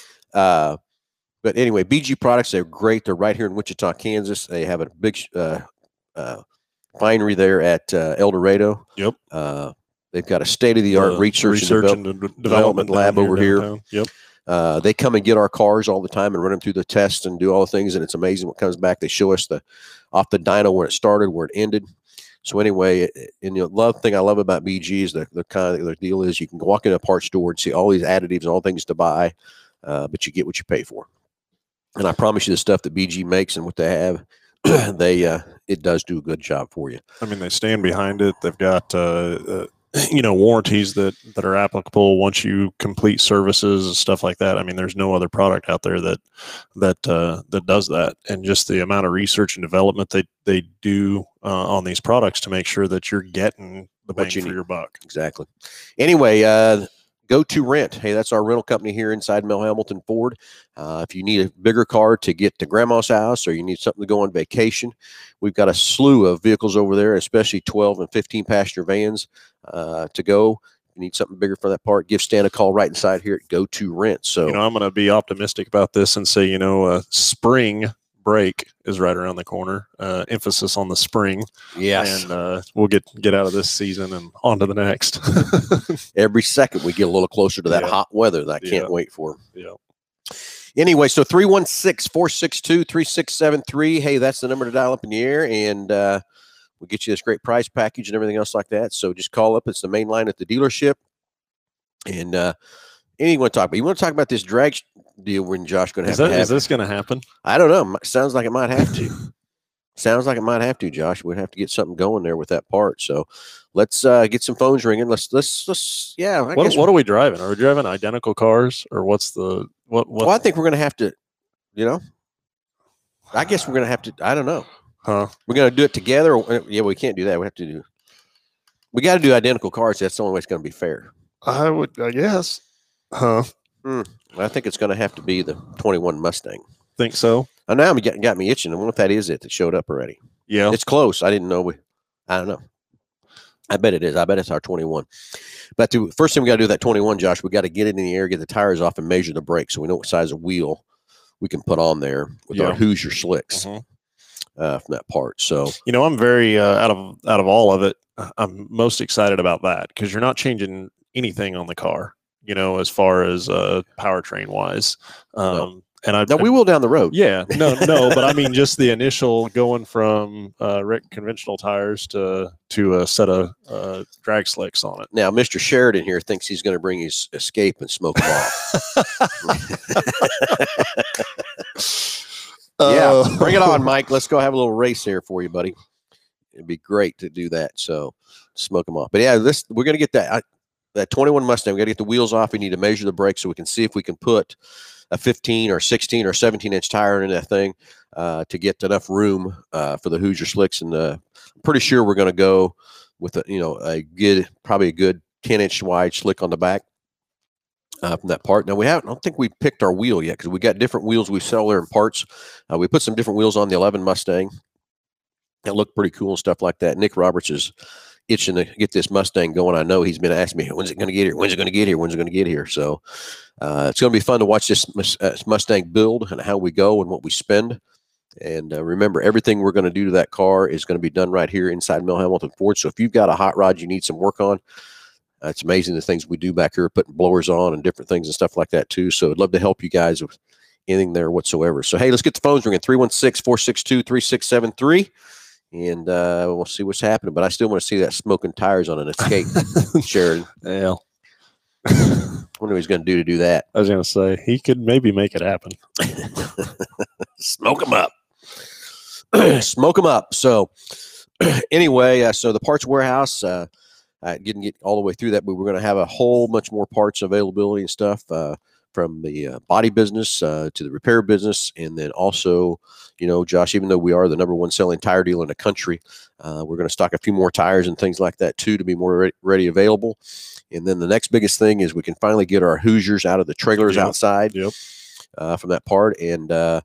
uh, but anyway, B G Products, they're great. They're right here in Wichita, Kansas. They have a big uh, uh, finery there at uh, El Dorado. Yep. Uh, they've got a state-of-the-art Uh, research, research and, and, develop- de- development development lab down over here. downtown. Yep. Uh, they come and get our cars all the time and run them through the tests and do all the things, and it's amazing what comes back. They show us the off the dyno where it started, where it ended. So anyway, it, and the love thing I love about B G is the, the kind of the deal is you can walk in a parts store and see all these additives and all things to buy, uh, but you get what you pay for. And I promise you, the stuff that B G makes and what they have, they uh, it does do a good job for you. I mean, they stand behind it. They've got, uh, uh, you know, warranties that, that are applicable once you complete services and stuff like that. I mean, there's no other product out there that that uh, that does that. And just the amount of research and development they they do uh, on these products to make sure that you're getting the What bang you for need. your buck. Exactly. Anyway, uh, Go To Rent. Hey, that's our rental company here inside Mel Hamilton Ford. Uh, if you need a bigger car to get to grandma's house or you need something to go on vacation, we've got a slew of vehicles over there, especially twelve and fifteen passenger vans uh, to go. If you need something bigger for that part, give Stan a call right inside here at Go To Rent. So, You know, I'm going to be optimistic about this and say, you know, uh, spring break is right around the corner. Uh, emphasis on the spring. yes, And uh, we'll get get out of this season and on to the next. every second we get a little closer to that Yeah. hot weather that I can't Yeah. wait for. Yeah. Anyway, so three one six, four six two, three six seven three. Hey, that's the number to dial up in the air, and uh, we'll get you this great price package and everything else like that. So just call up. It's the main line at the dealership. And uh, anything you want to talk about? You want to talk about this drag sh- deal when Josh going to have Is, that, to have? is this going to happen? I don't know. M- Sounds like it might have to. Sounds like it might have to, Josh. We'd have to get something going there with that part. So let's uh, get some phones ringing. Let's let's let's yeah. I What, guess what are we driving? Are we driving identical cars, or what's the what? what well, I think we're going to have to. You know, I guess we're going to have to. I don't know. huh? We're going to do it together. Or, yeah, we can't do that. We have to do. We got to do identical cars. That's the only way it's going to be fair. I would, I guess. Huh? I think it's going to have to be the twenty-one Mustang. Think so? Oh, now it got, got me itching. I wonder if that is it that showed up already. Yeah. It's close. I didn't know. We. I don't know. I bet it is. I bet it's our twenty-one. But the first thing we got to do with that twenty-one, Josh, we got to get it in the air, get the tires off, and measure the brakes so we know what size of wheel we can put on there with our Yeah. Hoosier slicks Mhm. uh, from that part. So You know, I'm very uh, out of out of all of it. I'm most excited about that because you're not changing anything on the car. You know, as far as uh, powertrain wise, um, No. and I No, we will down the road. Yeah, no, no, but I mean just the initial going from uh, rec- conventional tires to to a set of uh, drag slicks on it. Now, Mister Sheridan here thinks he's going to bring his Escape and smoke them off. Yeah, Uh, bring it on, Mike. Let's go have a little race here for you, buddy. It'd be great to do that. So smoke them off. But yeah, this we're going to get that I, that twenty-one Mustang. We got to get the wheels off. We need to measure the brakes so we can see if we can put a fifteen or sixteen or seventeen inch tire in that thing uh, to get enough room uh, for the Hoosier slicks. And uh, I'm pretty sure we're going to go with a, you know, a good, probably a good ten inch wide slick on the back uh, from that part. Now we haven't, I don't think we picked our wheel yet because we got different wheels we sell there in parts. Uh, we put some different wheels on the eleven Mustang that look pretty cool and stuff like that. Nick Roberts is itching to get this Mustang going. I know he's been asking me, when's it going to get here? When's it going to get here? When's it going to get here? So uh, it's going to be fun to watch this uh, Mustang build and how we go and what we spend. And uh, remember, everything we're going to do to that car is going to be done right here inside Mel Hambelton Ford. So if you've got a hot rod you need some work on, uh, it's amazing the things we do back here, putting blowers on and different things and stuff like that too. So I'd love to help you guys with anything there whatsoever. So, hey, let's get the phones ringing, three one six, four six two, three six seven three. And uh, we'll see what's happening. But I still want to see that smoking tires on an Escape, Sheridan. Yeah. I wonder what he's going to do to do that. I was going to say, he could maybe make it happen. Smoke them up. Smoke them up. So anyway, uh, so the parts warehouse, uh, I didn't get all the way through that, but we're going to have a whole bunch more parts availability and stuff uh, from the uh, body business uh, to the repair business. And then also, you know, Josh, even though we are the number one selling tire dealer in the country, uh, we're going to stock a few more tires and things like that too to be more ready, ready available. And then the next biggest thing is we can finally get our Hoosiers out of the trailers Yep. outside Yep. uh, from that part. And uh,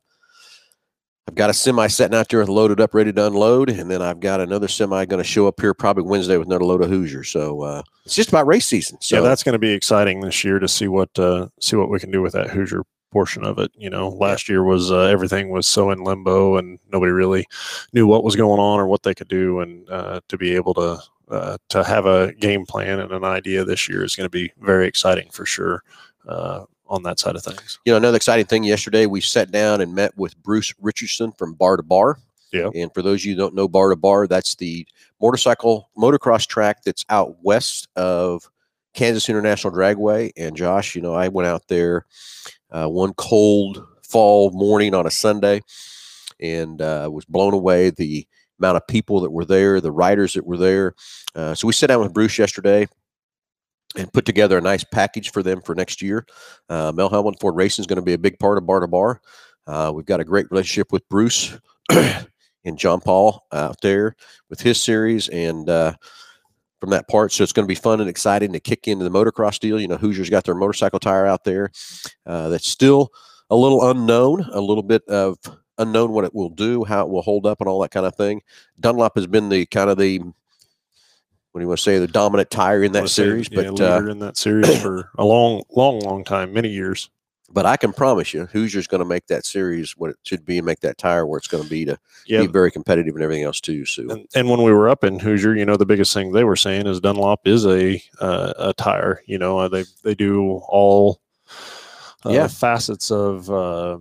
I've got a semi sitting out there loaded up, ready to unload. And then I've got another semi going to show up here probably Wednesday with another load of Hoosiers. So uh, it's just about race season. So yeah, that's going to be exciting this year to see what uh, see what we can do with that Hoosier portion of it. You know, last year was uh, everything was so in limbo and nobody really knew what was going on or what they could do. And uh, to be able to uh, to have a game plan and an idea this year is going to be very exciting for sure uh, on that side of things. You know, another exciting thing yesterday, we sat down and met with Bruce Richardson from Bar to Bar. Yeah. And for those of you who don't know Bar to Bar, that's the motorcycle motocross track that's out west of Kansas International Dragway. And Josh, you know, I went out there uh, one cold fall morning on a Sunday and uh, was blown away the amount of people that were there, the riders that were there. Uh, so we sat down with Bruce yesterday and put together a nice package for them for next year. Uh, Mel Hambelton Ford Racing is going to be a big part of Bar to Bar. Uh, we've got a great relationship with Bruce and John Paul out there with his series and uh, from that part. So it's going to be fun and exciting to kick into the motocross deal. You know, Hoosiers got their motorcycle tire out there. Uh, that's still a little unknown, a little bit of unknown what it will do, how it will hold up and all that kind of thing. Dunlop has been the kind of the, what do you want to say, the dominant tire in that series, say, yeah, but leader uh, in that series for a long, long, long time, many years. but I can promise you, Hoosier's going to make that series what it should be and make that tire where it's going to be to Yeah. be very competitive and everything else too. So And, and when we were up in Hoosier, you know, the biggest thing they were saying is Dunlop is a uh, a tire. You know, uh, they they do all uh, Yeah. facets of uh,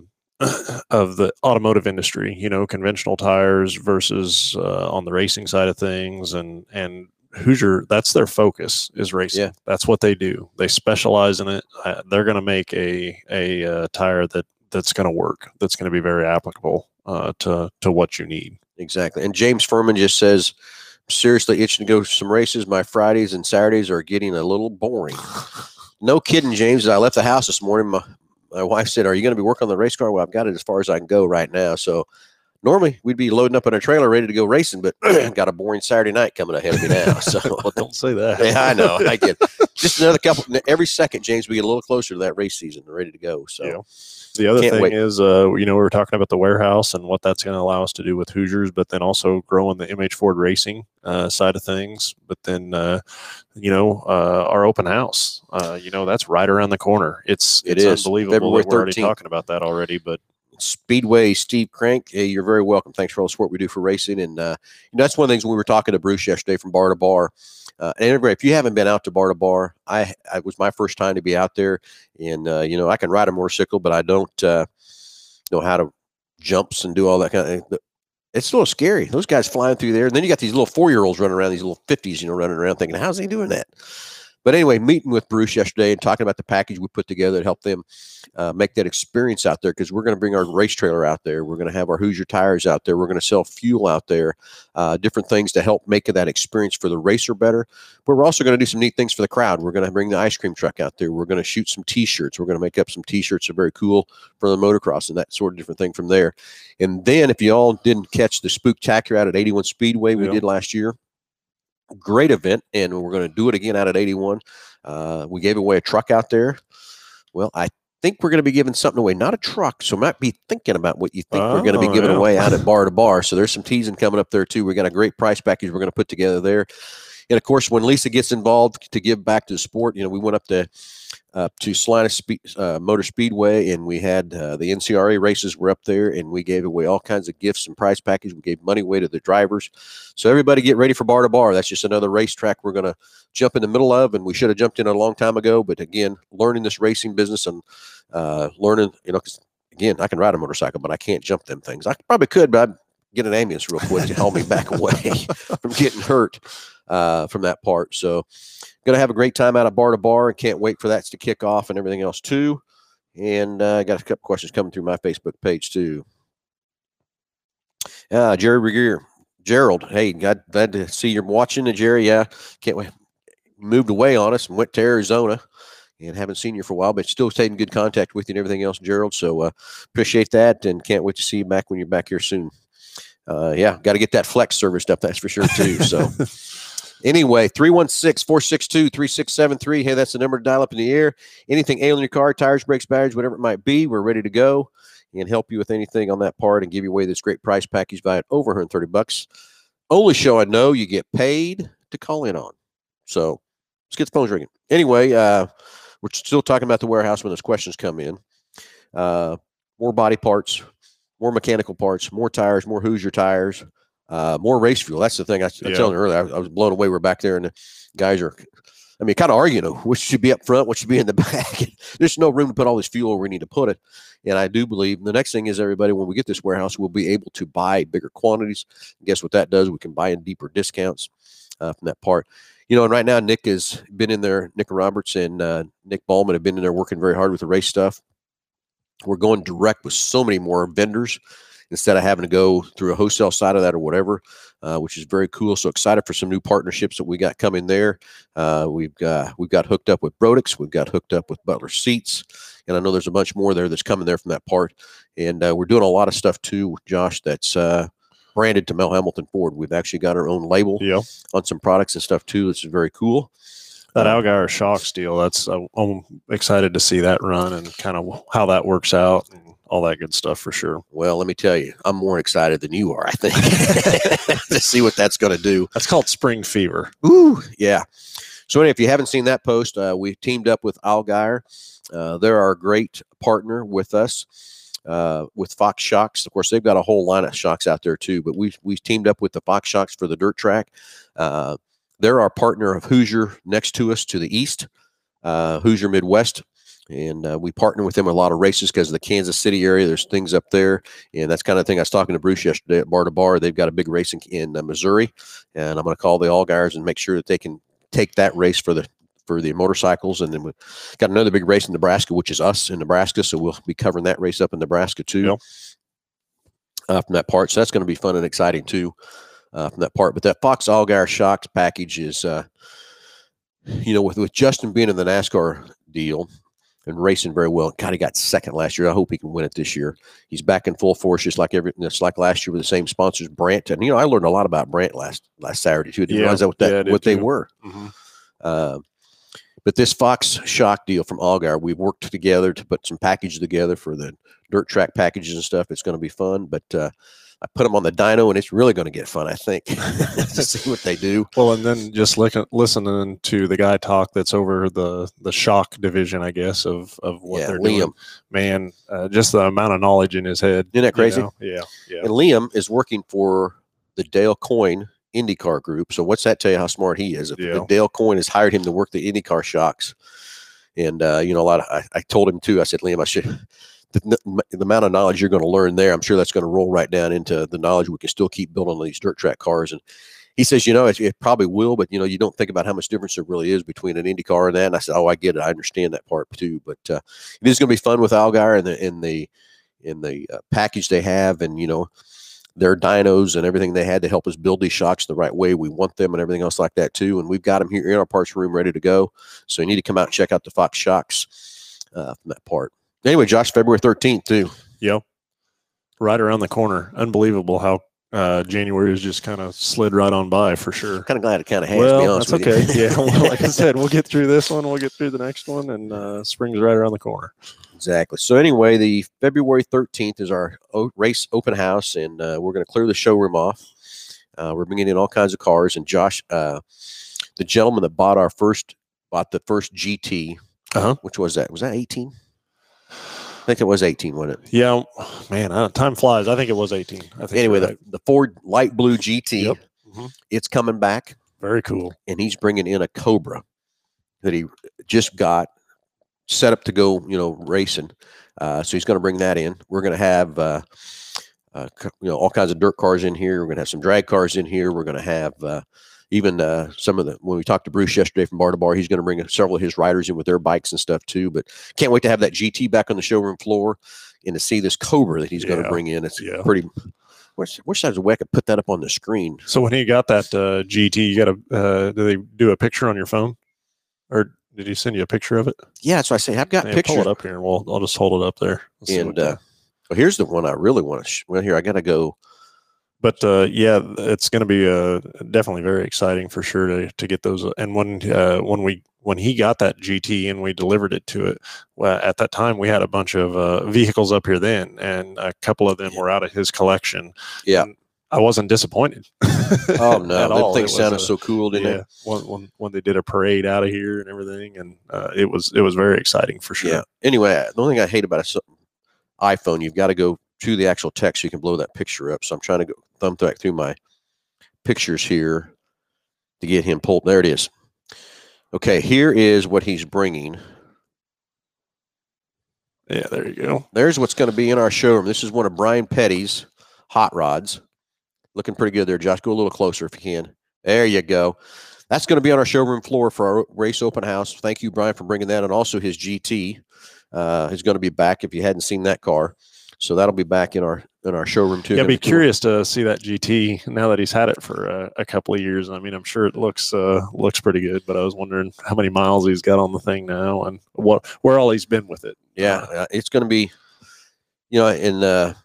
of the automotive industry. You know, conventional tires versus uh, on the racing side of things, and and Hoosier, that's their focus is racing. Yeah. That's what they do. They specialize in it. Uh, they're going to make a a uh, tire that that's going to work. That's going to be very applicable uh, to to what you need. exactly. And James Furman just says, seriously itching to go to some races. My Fridays and Saturdays are getting a little boring. No kidding, James. I left the house this morning. My, my wife said, are you going to be working on the race car? Well, I've got it as far as I can go right now. So normally we'd be loading up in a trailer ready to go racing, but got a boring Saturday night coming ahead of me now. So Well, don't say that. yeah, I know. I get just another couple every second, James. We get a little closer to that race season, ready to go. So Yeah. The other Can't thing wait. is, uh, you know, we were talking about the warehouse and what that's going to allow us to do with Hoosiers, but then also growing the M H Ford Racing uh, side of things. But then, uh, you know, uh, our open house, uh, you know, that's right around the corner. It's It it's is. unbelievable February that we're already thirteenth. talking about that already. But Speedway Steve Crank, hey, you're very welcome. Thanks for all the support we do for racing. And uh, you know, that's one of the things when we were talking to Bruce yesterday from Bar to Bar. Uh, and everybody, if you haven't been out to Bar to Bar, I, I was my first time to be out there. And, uh, you know, I can ride a motorcycle, but I don't, uh, know how to jumps and do all that kind of thing. It's a little scary. Those guys flying through there. And then you got these little four-year-olds running around, these little fifties, you know, running around thinking, how's he doing that? But anyway, meeting with Bruce yesterday and talking about the package we put together to help them uh, make that experience out there, because we're going to bring our race trailer out there. We're going to have our Hoosier tires out there. We're going to sell fuel out there, uh, different things to help make that experience for the racer better. But we're also going to do some neat things for the crowd. We're going to bring the ice cream truck out there. We're going to shoot some T-shirts. We're going to make up some T-shirts that are very cool for the motocross and that sort of different thing from there. And then if you all didn't catch the Spooktacular out at eighty-one Speedway we Yeah. did last year, great event, and we're going to do it again out at eighty-one. Uh, we gave away a truck out there. Well, I think we're going to be giving something away, not a truck. So might be thinking about what you think we're going to be Oh, giving yeah. away out at Bar to Bar. So there's some teasing coming up there too. We got a great price package we're going to put together there. And of course, when Lisa gets involved to give back to the sport, you know, we went up to uh, to Salina Spe- uh, Motor Speedway, and we had uh, the N C R A races were up there, and we gave away all kinds of gifts and prize package. We gave money away to the drivers. So everybody get ready for Bar to Bar. That's just another racetrack we're going to jump in the middle of, and we should have jumped in a long time ago. But again, learning this racing business and uh, learning, you know, 'cause again, I can ride a motorcycle, but I can't jump them things. I probably could, but I'd get an ambulance real quick to haul me back away from getting hurt uh, from that part. So going to have a great time out of Bar to Bar, and can't wait for that to kick off and everything else too. And I uh, got a couple questions coming through my Facebook page too. Uh, Jerry Regier, Gerald, hey, glad, glad to see you're watching. And Jerry, yeah, can't wait. Moved away on us and went to Arizona, and haven't seen you for a while, but still stayed in good contact with you and everything else, Gerald. So uh, appreciate that, and can't wait to see you back when you're back here soon. Uh, yeah, got to get that flex service up, that's for sure too. So anyway, three one six, four six two, three six seven three. Hey, that's the number to dial up in the air. Anything ailing your car, tires, brakes, batteries, whatever it might be, we're ready to go and help you with anything on that part and give you away this great price package valued over one hundred thirty bucks. Only show I know you get paid to call in on. So let's get the phones ringing. Anyway, uh, we're still talking about the warehouse when those questions come in. Uh, more body parts, more mechanical parts, more tires, more Hoosier tires, uh, more race fuel. That's the thing I, I was Yeah. telling you earlier. I, I was blown away. We're back there, and the guys are, I mean, kind of arguing which should be up front, what should be in the back. There's no room to put all this fuel where we need to put it. And I do believe the next thing is, everybody, when we get this warehouse, we'll be able to buy bigger quantities. And guess what that does? We can buy in deeper discounts uh, from that part. You know, and right now, Nick has been in there, Nick Roberts and uh, Nick Ballman have been in there working very hard with the race stuff. We're going direct with so many more vendors instead of having to go through a wholesale side of that or whatever, uh, which is very cool. So excited for some new partnerships that we got coming there. Uh, we've got we've got hooked up with Brodix. We've got hooked up with Butler Seats. And I know there's a bunch more there that's coming there from that part. And uh, we're doing a lot of stuff too, Josh, that's uh, branded to Mel Hamilton Ford. We've actually got our own label Yeah. on some products and stuff too. This is very cool. That Uh, Algar shocks deal, that's uh, I'm excited to see that run and kind of how that works out and all that good stuff for sure. Well, let me tell you, I'm more excited than you are, I think, to see what that's going to do. That's called spring fever. Ooh, yeah. So anyway, if you haven't seen that post, uh, we teamed up with Algar. Uh, they're our great partner with us, uh, with Fox Shocks. Of course, they've got a whole line of shocks out there too, but we we teamed up with the Fox Shocks for the dirt track. Uh, they're our partner of Hoosier next to us to the east, uh, Hoosier Midwest. And uh, we partner with them in a lot of races because of the Kansas City area. There's things up there. And that's kind of thing I was talking to Bruce yesterday at Bar to Bar. They've got a big race in, in uh, Missouri. And I'm going to call the Allgairs and make sure that they can take that race for the for the motorcycles. And then we've got another big race in Nebraska, which is us in Nebraska. So we'll be covering that race up in Nebraska too, Yep. uh, from that part. So that's going to be fun and exciting too, uh, from that part. But that Fox Allgaier Shocks package is, uh, you know, with, with Justin being in the NASCAR deal and racing very well. God, he got second last year. I hope he can win it this year. He's back in full force, just like every, just like last year with the same sponsors, Brandt. And, you know, I learned a lot about Brandt last last Saturday too. I didn't Yeah, realize that what, that, yeah, I did what they too. were. Mm-hmm. Uh, but this Fox Shock deal from Allgaier, we've worked together to put some packages together for the dirt track packages and stuff. It's going to be fun. But uh, I put them on the dyno, and it's really going to get fun, I think, to see what they do. Well, and then just looking, listening to the guy talk that's over the the shock division, I guess, of of what Yeah, they're Liam. doing. Man, uh, just the amount of knowledge in his head. Isn't that you crazy? know? Yeah, yeah. And Liam is working for the Dale Coyne IndyCar group. So what's that tell you how smart he is? If Yeah. if Dale Coyne has hired him to work the IndyCar shocks. And, uh, you know, a lot of, I, I told him too, I said, Liam, I should, the, the amount of knowledge you're going to learn there, I'm sure that's going to roll right down into the knowledge we can still keep building on these dirt track cars. And he says, you know, it, it probably will, but, you know, you don't think about how much difference there really is between an Indy car and that. And I said, oh, I get it. I understand that part too. But uh, it is going to be fun with Allgaier and the, in the, in the uh, package they have, and, you know, their dynos and everything they had to help us build these shocks the right way we want them and everything else like that too. And we've got them here in our parts room ready to go. So you need to come out and check out the Fox shocks uh, from that part. Anyway, Josh, February thirteenth too. Yep. Right around the corner. Unbelievable how uh, January has just kind of slid right on by for sure. Kind of glad it kind of has, well, to be honest that's with okay. you. Yeah. Well, like I said, we'll get through this one. We'll get through the next one, and uh, spring's right around the corner. Exactly. So anyway, the February thirteenth is our o- race open house, and uh, we're going to clear the showroom off. Uh, we're bringing in all kinds of cars, and Josh, uh, the gentleman that bought our first, bought the first G T, Uh-huh. which was that? Was that eighteen? I think it was eighteen, wasn't it? Yeah, man, I, time flies. I think it was eighteen. I think Anyway, you're the, right. the Ford light blue G T, Yep. Mhm. It's coming back, Very cool. and he's bringing in a Cobra that he just got set up to go, you know, racing. Uh, so he's going to bring that in. We're going to have, uh, uh, you know, all kinds of dirt cars in here. We're going to have some drag cars in here. We're going to have uh, even uh, some of the, when we talked to Bruce yesterday from Bar to Bar, he's going to bring several of his riders in with their bikes and stuff too. But can't wait to have that G T back on the showroom floor and to see this Cobra that he's going to Yeah. bring in. It's Yeah. pretty, wish, wish there was a way I could put that up on the screen. So when he got that uh, G T, you got to, uh, do they do a picture on your phone? Or did he send you a picture of it? Yeah, that's what I say. I've got Yeah, pictures. pull it up here, and we'll, I'll just hold it up there. Let's see And what uh, the- well, here's the one I really want to. Sh- well, here I got to go. But uh, yeah, it's going to be uh, definitely very exciting for sure to, to get those. And when uh, when we when he got that G T and we delivered it to it, well, at that time we had a bunch of uh, vehicles up here then, and a couple of them were out of his collection. Yeah. And I wasn't disappointed. Oh no, at that all. thing It was sounded a- so cool, didn't yeah, it? when, when when they did a parade out of here and everything, and uh, it was it was very exciting for sure. Yeah. Anyway, the only thing I hate about a iPhone, you've got to go to the actual text so you can blow that picture up. So I'm trying to go thumb back through my pictures here to get him pulled. There it is. Okay, here is what he's bringing. Yeah, there you go. There's what's going to be in our showroom. This is one of Brian Petty's hot rods. Looking pretty good there, Josh. Go a little closer if you can. There you go. That's going to be on our showroom floor for our race open house. Thank you, Brian, for bringing that. And also his G T uh, is going to be back if you hadn't seen that car. So that'll be back in our in our showroom too. Yeah, Gonna be cool. curious to see that G T now that he's had it for uh, a couple of years. I mean, I'm sure it looks uh, looks pretty good, but I was wondering how many miles he's got on the thing now and what where all he's been with it. Yeah, uh, it's going to be, you know, and uh,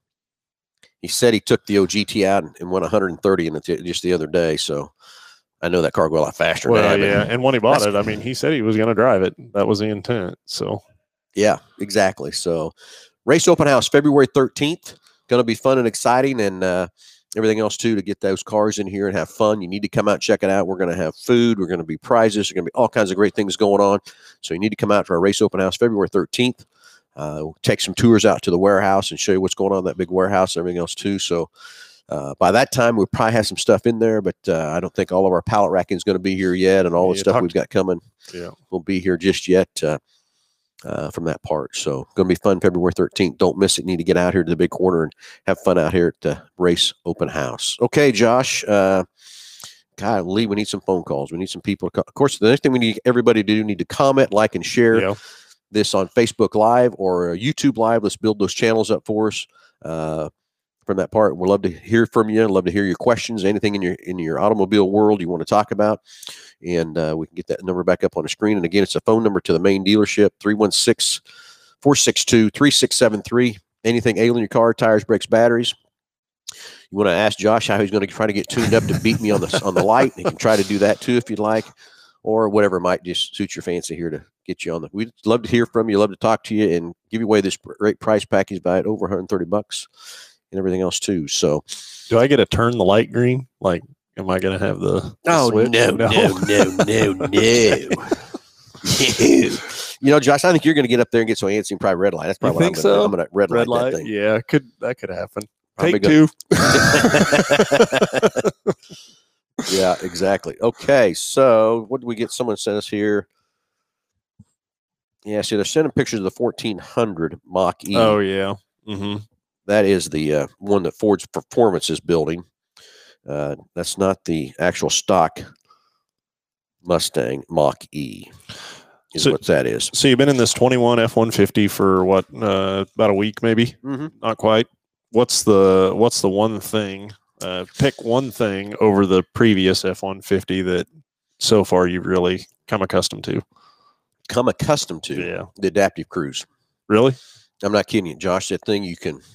he said he took the O G T out and went one hundred thirty in it just the other day. So I know that car will go a lot faster. Well, now, but- yeah, and when he bought That's- it, I mean, he said he was going to drive it. That was the intent. So Yeah, exactly. So race open house, February thirteenth. Going to be fun and exciting, and uh, everything else too, to get those cars in here and have fun. You need to come out and check it out. We're going to have food. We're going to be prizes. There's going to be all kinds of great things going on. So you need to come out to our race open house, February thirteenth. Uh, we'll take some tours out to the warehouse and show you what's going on in that big warehouse and everything else too. So uh, by that time, we'll probably have some stuff in there, but uh, I don't think all of our pallet racking is going to be here yet, and all the Yeah, stuff talk we've got coming yeah, will be here just yet. Uh, Uh, from that part. So going to be fun February thirteenth. Don't miss it. Need to get out here to the big corner and have fun out here at the race open house. Okay, Josh. Uh, God, Lee, we need some phone calls. We need some people. To co- of course, the next thing we need everybody to do, need to comment, like, and share yeah. this on Facebook Live or YouTube Live. Let's build those channels up for us. Uh, from that part, we'd love to hear from you. Love to hear your questions. Anything in your in your automobile world you want to talk about, and uh, we can get that number back up on the screen. And again, it's a phone number to the main dealership: three one six, four six two, three six seven three. Anything ailing your car, tires, brakes, batteries. You want to ask Josh how he's going to try to get tuned up to beat me on the on the light. He can try to do that too if you'd like, or whatever might just suit your fancy here to get you on the. We'd love to hear from you. Love to talk to you and give you away this great price package by it over one hundred thirty bucks and everything else too. So, Do I get to turn the light green? Like, am I going to have the, the oh switch? no, no, no, no, no, no. You know, Josh, I think you're going to get up there and get so antsy and probably red light. That's probably You what think I'm going to do. so? I'm going to red, Red light light? that thing. Yeah, could that could happen. Probably Take go- two. Yeah, exactly. Okay, so what did we get? Someone sent us here. Yeah, see, they're sending pictures of the fourteen hundred Mach E. Oh yeah. Mm-hmm. That is the uh, one that Ford's Performance is building. Uh, that's not the actual stock Mustang Mach E. Is So- what that is. So you've been in this twenty-one F one fifty for what, uh, about a week, maybe? Mm-hmm. Not quite. What's the What's the one thing? Uh, pick one thing over the previous F one fifty that so far you've really come accustomed to. Come accustomed to Yeah. the adaptive cruise. Really? I'm not kidding you, Josh. That thing, you can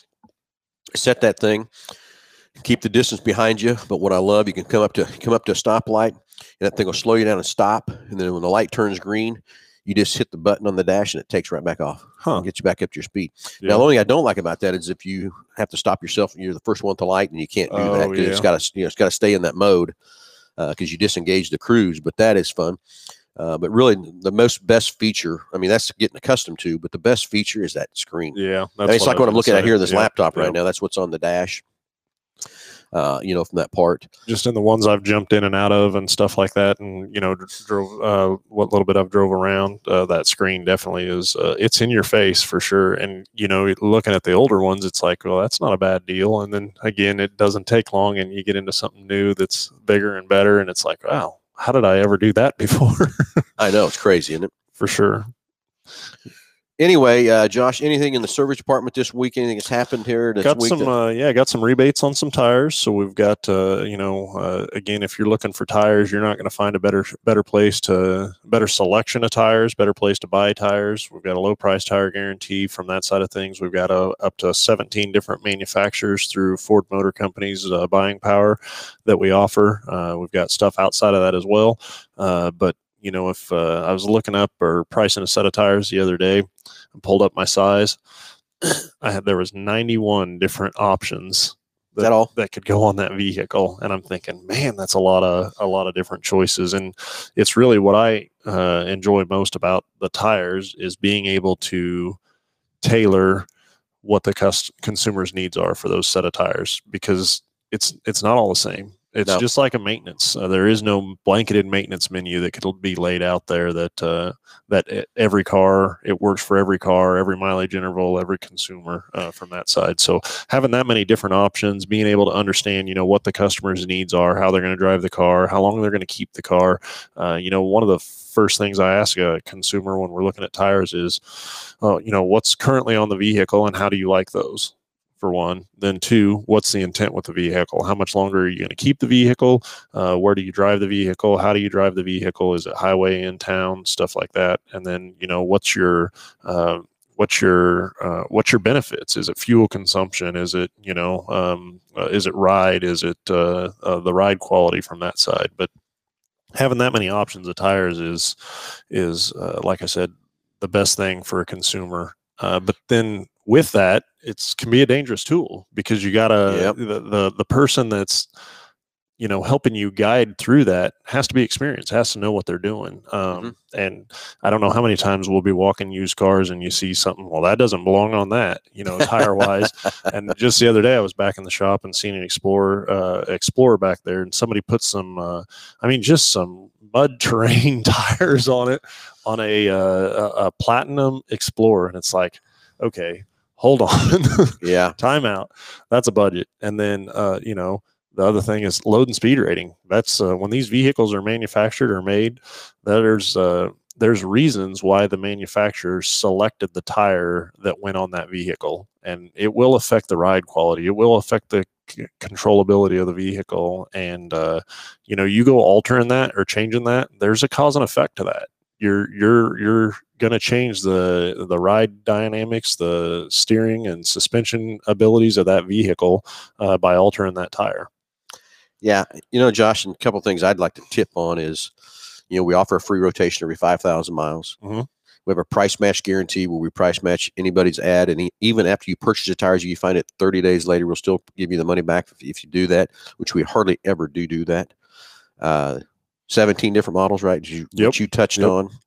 set that thing, keep the distance behind you. But what I love, you can come up to come up to a stoplight, and that thing will slow you down and stop. And then when the light turns green, you just hit the button on the dash, and it takes right back off. Huh. And gets you back up to your speed. Yeah. Now, the only thing I don't like about that is if you have to stop yourself and you're the first one to light, and you can't do that Oh, because it's yeah. got to you know it's got to stay in that mode because you disengage the cruise. But that is fun. Uh, but really, the most best feature, I mean, that's getting accustomed to, but the best feature is that screen. Yeah. I mean, it's I like was what I'm gonna looking at say. here in this Yeah, laptop yeah. right now. That's what's on the dash, uh, you know, from that part. Just in the ones I've jumped in and out of and stuff like that, and you know, dr- drove uh, what little bit I've drove around. Uh, that screen definitely is. Uh, it's in your face for sure. And you know, looking at the older ones, it's like, well, that's not a bad deal. And then again, it doesn't take long, and you get into something new that's bigger and better, and it's like, wow, how did I ever do that before? I know, it's crazy, isn't it? For sure. Anyway, uh, Josh, anything in the service department this week? Anything that's happened here this Got week? some, that- uh, yeah, got some rebates on some tires. So we've got, uh, you know, uh, again, if you're looking for tires, you're not going to find a better, better place to, better selection of tires, better place to buy tires. We've got a low price tire guarantee from that side of things. We've got uh, up to seventeen different manufacturers through Ford Motor Company's uh, buying power that we offer. Uh, we've got stuff outside of that as well. Uh, but you know, if uh, I was looking up or pricing a set of tires the other day, I pulled up my size. I had there was ninety-one different options Is that all? that could go on that vehicle, and I'm thinking, man, that's a lot of a lot of different choices. And it's really what I uh, enjoy most about the tires is being able to tailor what the cus- consumer's needs are for those set of tires, because it's it's not all the same. It's No. just like a maintenance. Uh, there is no blanketed maintenance menu that could be laid out there that uh, that e- every car, it works for every car, every mileage interval, every consumer uh, from that side. So having that many different options, being able to understand, you know, what the customer's needs are, how they're going to drive the car, how long they're going to keep the car. Uh, you know, one of the first things I ask a consumer when we're looking at tires is, uh, you know, what's currently on the vehicle and how do you like those? For one. Then two, what's the intent with the vehicle? How much longer are you going to keep the vehicle? Uh, where do you drive the vehicle? How do you drive the vehicle? Is it highway, in town, stuff like that? And then, you know, what's your uh, what's your uh, what's your benefits? Is it fuel consumption? Is it, you know, um, uh, is it ride? Is it uh, uh, the ride quality from that side? But having that many options of tires is is uh, like I said, the best thing for a consumer. Uh, but then with that, it's can be a dangerous tool because you gotta Yep. the, the the person that's you know helping you guide through that has to be experienced, has to know what they're doing. Um, And I don't know how many times we'll be walking used cars and you see something. Well, that doesn't belong on that, you know, tire wise. And just the other day, I was back in the shop and seen an Explorer uh, Explorer back there, and somebody put some, uh, I mean, just some mud terrain tires on it on a, uh, a, a Platinum Explorer, and it's like, okay, hold on, Yeah. time out. That's a budget. And then, uh, you know, the other thing is load and speed rating. That's uh, when these vehicles are manufactured or made, there's uh, there's reasons why the manufacturer selected the tire that went on that vehicle, and it will affect the ride quality. It will affect the c- controllability of the vehicle. And uh, you know, you go altering that or changing that, there's a cause and effect to that. You're you're you're going to change the the ride dynamics, the steering and suspension abilities of that vehicle uh, by altering that tire. Yeah. You know, Josh, and a couple of things I'd like to tip on is, you know, we offer a free rotation every five thousand miles. Mhm. We have a price match guarantee where we price match anybody's ad. And e- even after you purchase the tires, you find it thirty days later, we'll still give you the money back if, if you do that, which we hardly ever do do that. Uh, seventeen different models, right? Did you, Yep. which you touched Yep. on.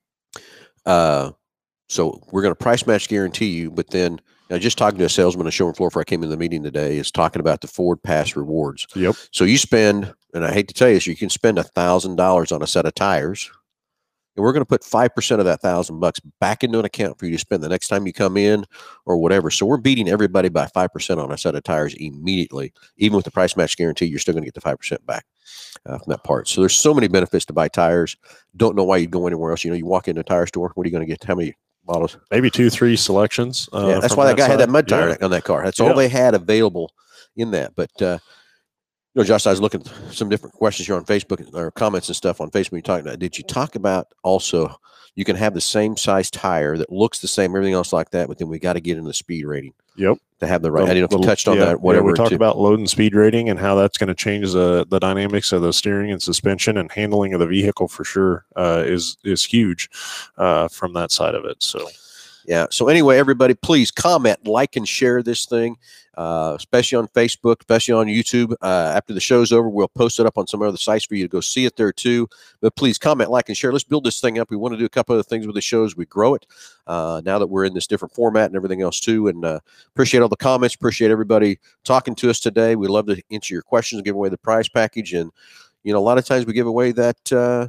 Uh, so we're going to price match guarantee you, but then you know, just talking to a salesman on the showroom floor before I came in the meeting today is talking about the Ford Pass rewards. Yep. So you spend, and I hate to tell you this, you can spend a thousand dollars on a set of tires, and we're going to put five percent of that thousand bucks back into an account for you to spend the next time you come in or whatever. So we're beating everybody by five percent on a set of tires immediately. Even with the price match guarantee, you're still going to get the five percent back uh, from that part. So there's so many benefits to buy tires. Don't know why you'd go anywhere else. You know, you walk into a tire store, what are you going to get? How many bottles? Maybe two, three selections. Uh, yeah, that's why that, that guy side. had that mud tire yeah. on that car. That's yeah. all they had available in that. But, uh, you know, Josh, I was looking at some different questions here on Facebook or comments and stuff on Facebook. You're talking about, did you talk about also you can have the same size tire that looks the same, everything else like that, but then we got to get into the speed rating. Yep. To have the right. The, I didn't know if you touched on yeah, that. Whatever. Yeah, we talked too. about load and speed rating and how that's going to change the the dynamics of the steering and suspension and handling of the vehicle for sure uh, is is huge uh, from that side of it. So. Yeah. So anyway, everybody, please comment, like, and share this thing, uh, especially on Facebook, especially on YouTube. Uh, after the show's over, we'll post it up on some other sites for you to go see it there too. But please comment, like, and share. Let's build this thing up. We want to do a couple other things with the shows. We grow it uh, now that we're in this different format and everything else too. And uh, appreciate all the comments. Appreciate everybody talking to us today. We love to answer your questions and give away the prize package. And, you know, a lot of times we give away that uh,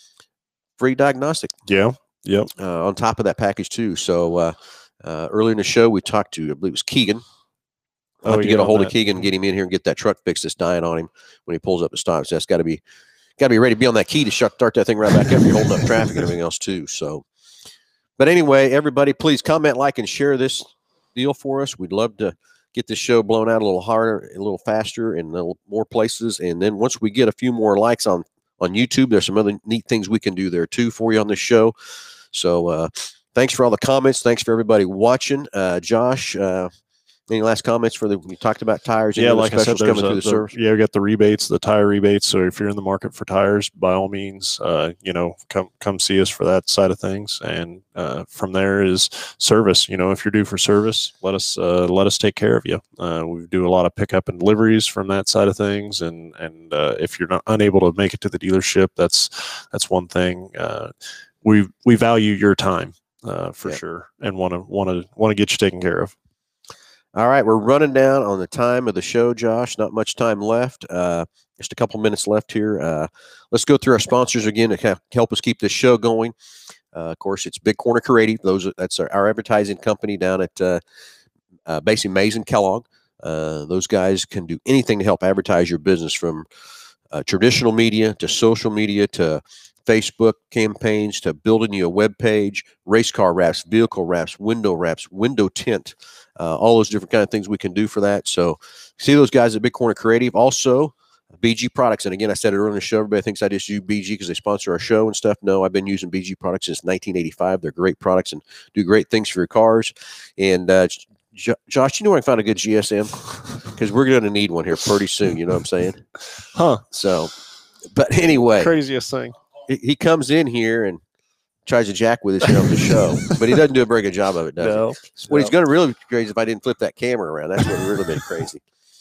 free diagnostic. Yeah. Yep. Uh, on top of that package too. So uh, uh, earlier in the show, we talked to, I believe it was Keegan. I'll have Oh, to yeah, get a hold that. of Keegan and get him in here and get that truck fixed that's dying on him when he pulls up the stop. So that's got to be, got to be ready to be on that key to start that thing right back up. You're holding up traffic and everything else too. So, but anyway, everybody, please comment, like, and share this deal for us. We'd love to get this show blown out a little harder, a little faster, in a little more places. And then once we get a few more likes on on YouTube, there's some other neat things we can do there too for you on this show. So uh, thanks for all the comments. Thanks for everybody watching. Uh, Josh, uh, any last comments for the, we talked about tires? Yeah, like I said, coming there's through a, the the, service? yeah, we got the rebates, the tire rebates. So if you're in the market for tires, by all means, uh, you know, come come see us for that side of things. And uh, from there is service. You know, if you're due for service, let us uh, let us take care of you. Uh, we do a lot of pickup and deliveries from that side of things. And and uh, if you're not unable to make it to the dealership, that's that's one thing. Uh, we we value your time uh, for yeah. sure, and want to want to want to get you taken care of. All right, we're running down on the time of the show, Josh. Not much time left. Uh, just a couple minutes left here. Uh, let's go through our sponsors again to help us keep this show going. Uh, of course, it's Big Corner Creative. Those that's our, our advertising company down at uh, uh, basically Mays and Kellogg. Uh, those guys can do anything to help advertise your business, from uh, traditional media to social media to Facebook campaigns to building you a web page, race car wraps, vehicle wraps, window wraps, window tint, uh, all those different kind of things we can do for that. So see those guys at Big Corner Creative. Also, B G Products. And again, I said it earlier in the show, everybody thinks I just use B G because they sponsor our show and stuff. No, I've been using B G products since nineteen eighty-five. They're great products and do great things for your cars. And uh, J- Josh, you know where I can find a good G S M? Because we're going to need one here pretty soon. You know what I'm saying? Huh. So, but anyway. Craziest thing. He comes in here and tries to jack with us here on the show, but he doesn't do a very good job of it, does No, he? What no. he's going to really be crazy if I didn't flip that camera around. That's what really been crazy.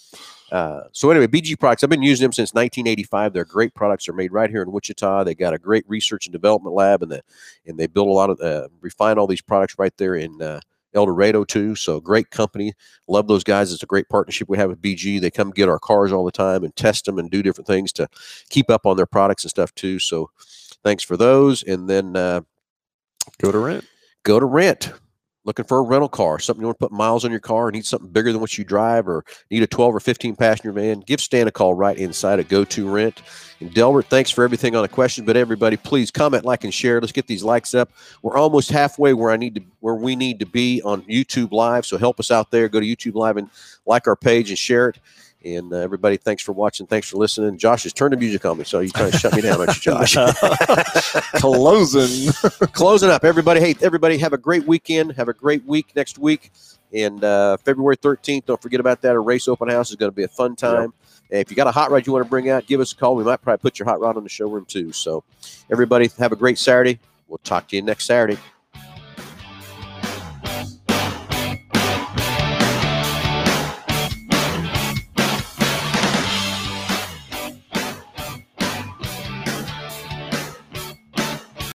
Uh, so anyway, B G Products, I've been using them since nineteen eighty-five. They're great products. They're made right here in Wichita. They got a great research and development lab, and the, and they build a lot of, uh, refine all these products right there in uh, El Dorado too. So great company. Love those guys. It's a great partnership we have with B G. They come get our cars all the time and test them and do different things to keep up on their products and stuff too. So thanks for those. And then uh, Go to rent. Go to rent. Looking for a rental car, something you want to put miles on your car, need something bigger than what you drive, or need a twelve or fifteen passenger van, give Stan a call right inside of Go To Rent. And Delbert, thanks for everything on the questions. But everybody, please comment, like, and share. Let's get these likes up. We're almost halfway where I need to, where we need to be on YouTube Live. So help us out there. Go to YouTube Live and like our page and share it. And uh, everybody, thanks for watching. Thanks for listening. Josh has turned the music on me, so you're trying to shut me down, aren't you, Josh? Closing. Closing up. Everybody, hey, everybody, have a great weekend. Have a great week next week. And uh, February thirteenth, don't forget about that. A race open house is going to be a fun time. Yep. And if you got a hot rod you want to bring out, give us a call. We might probably put your hot rod on the showroom too. So everybody, have a great Saturday. We'll talk to you next Saturday.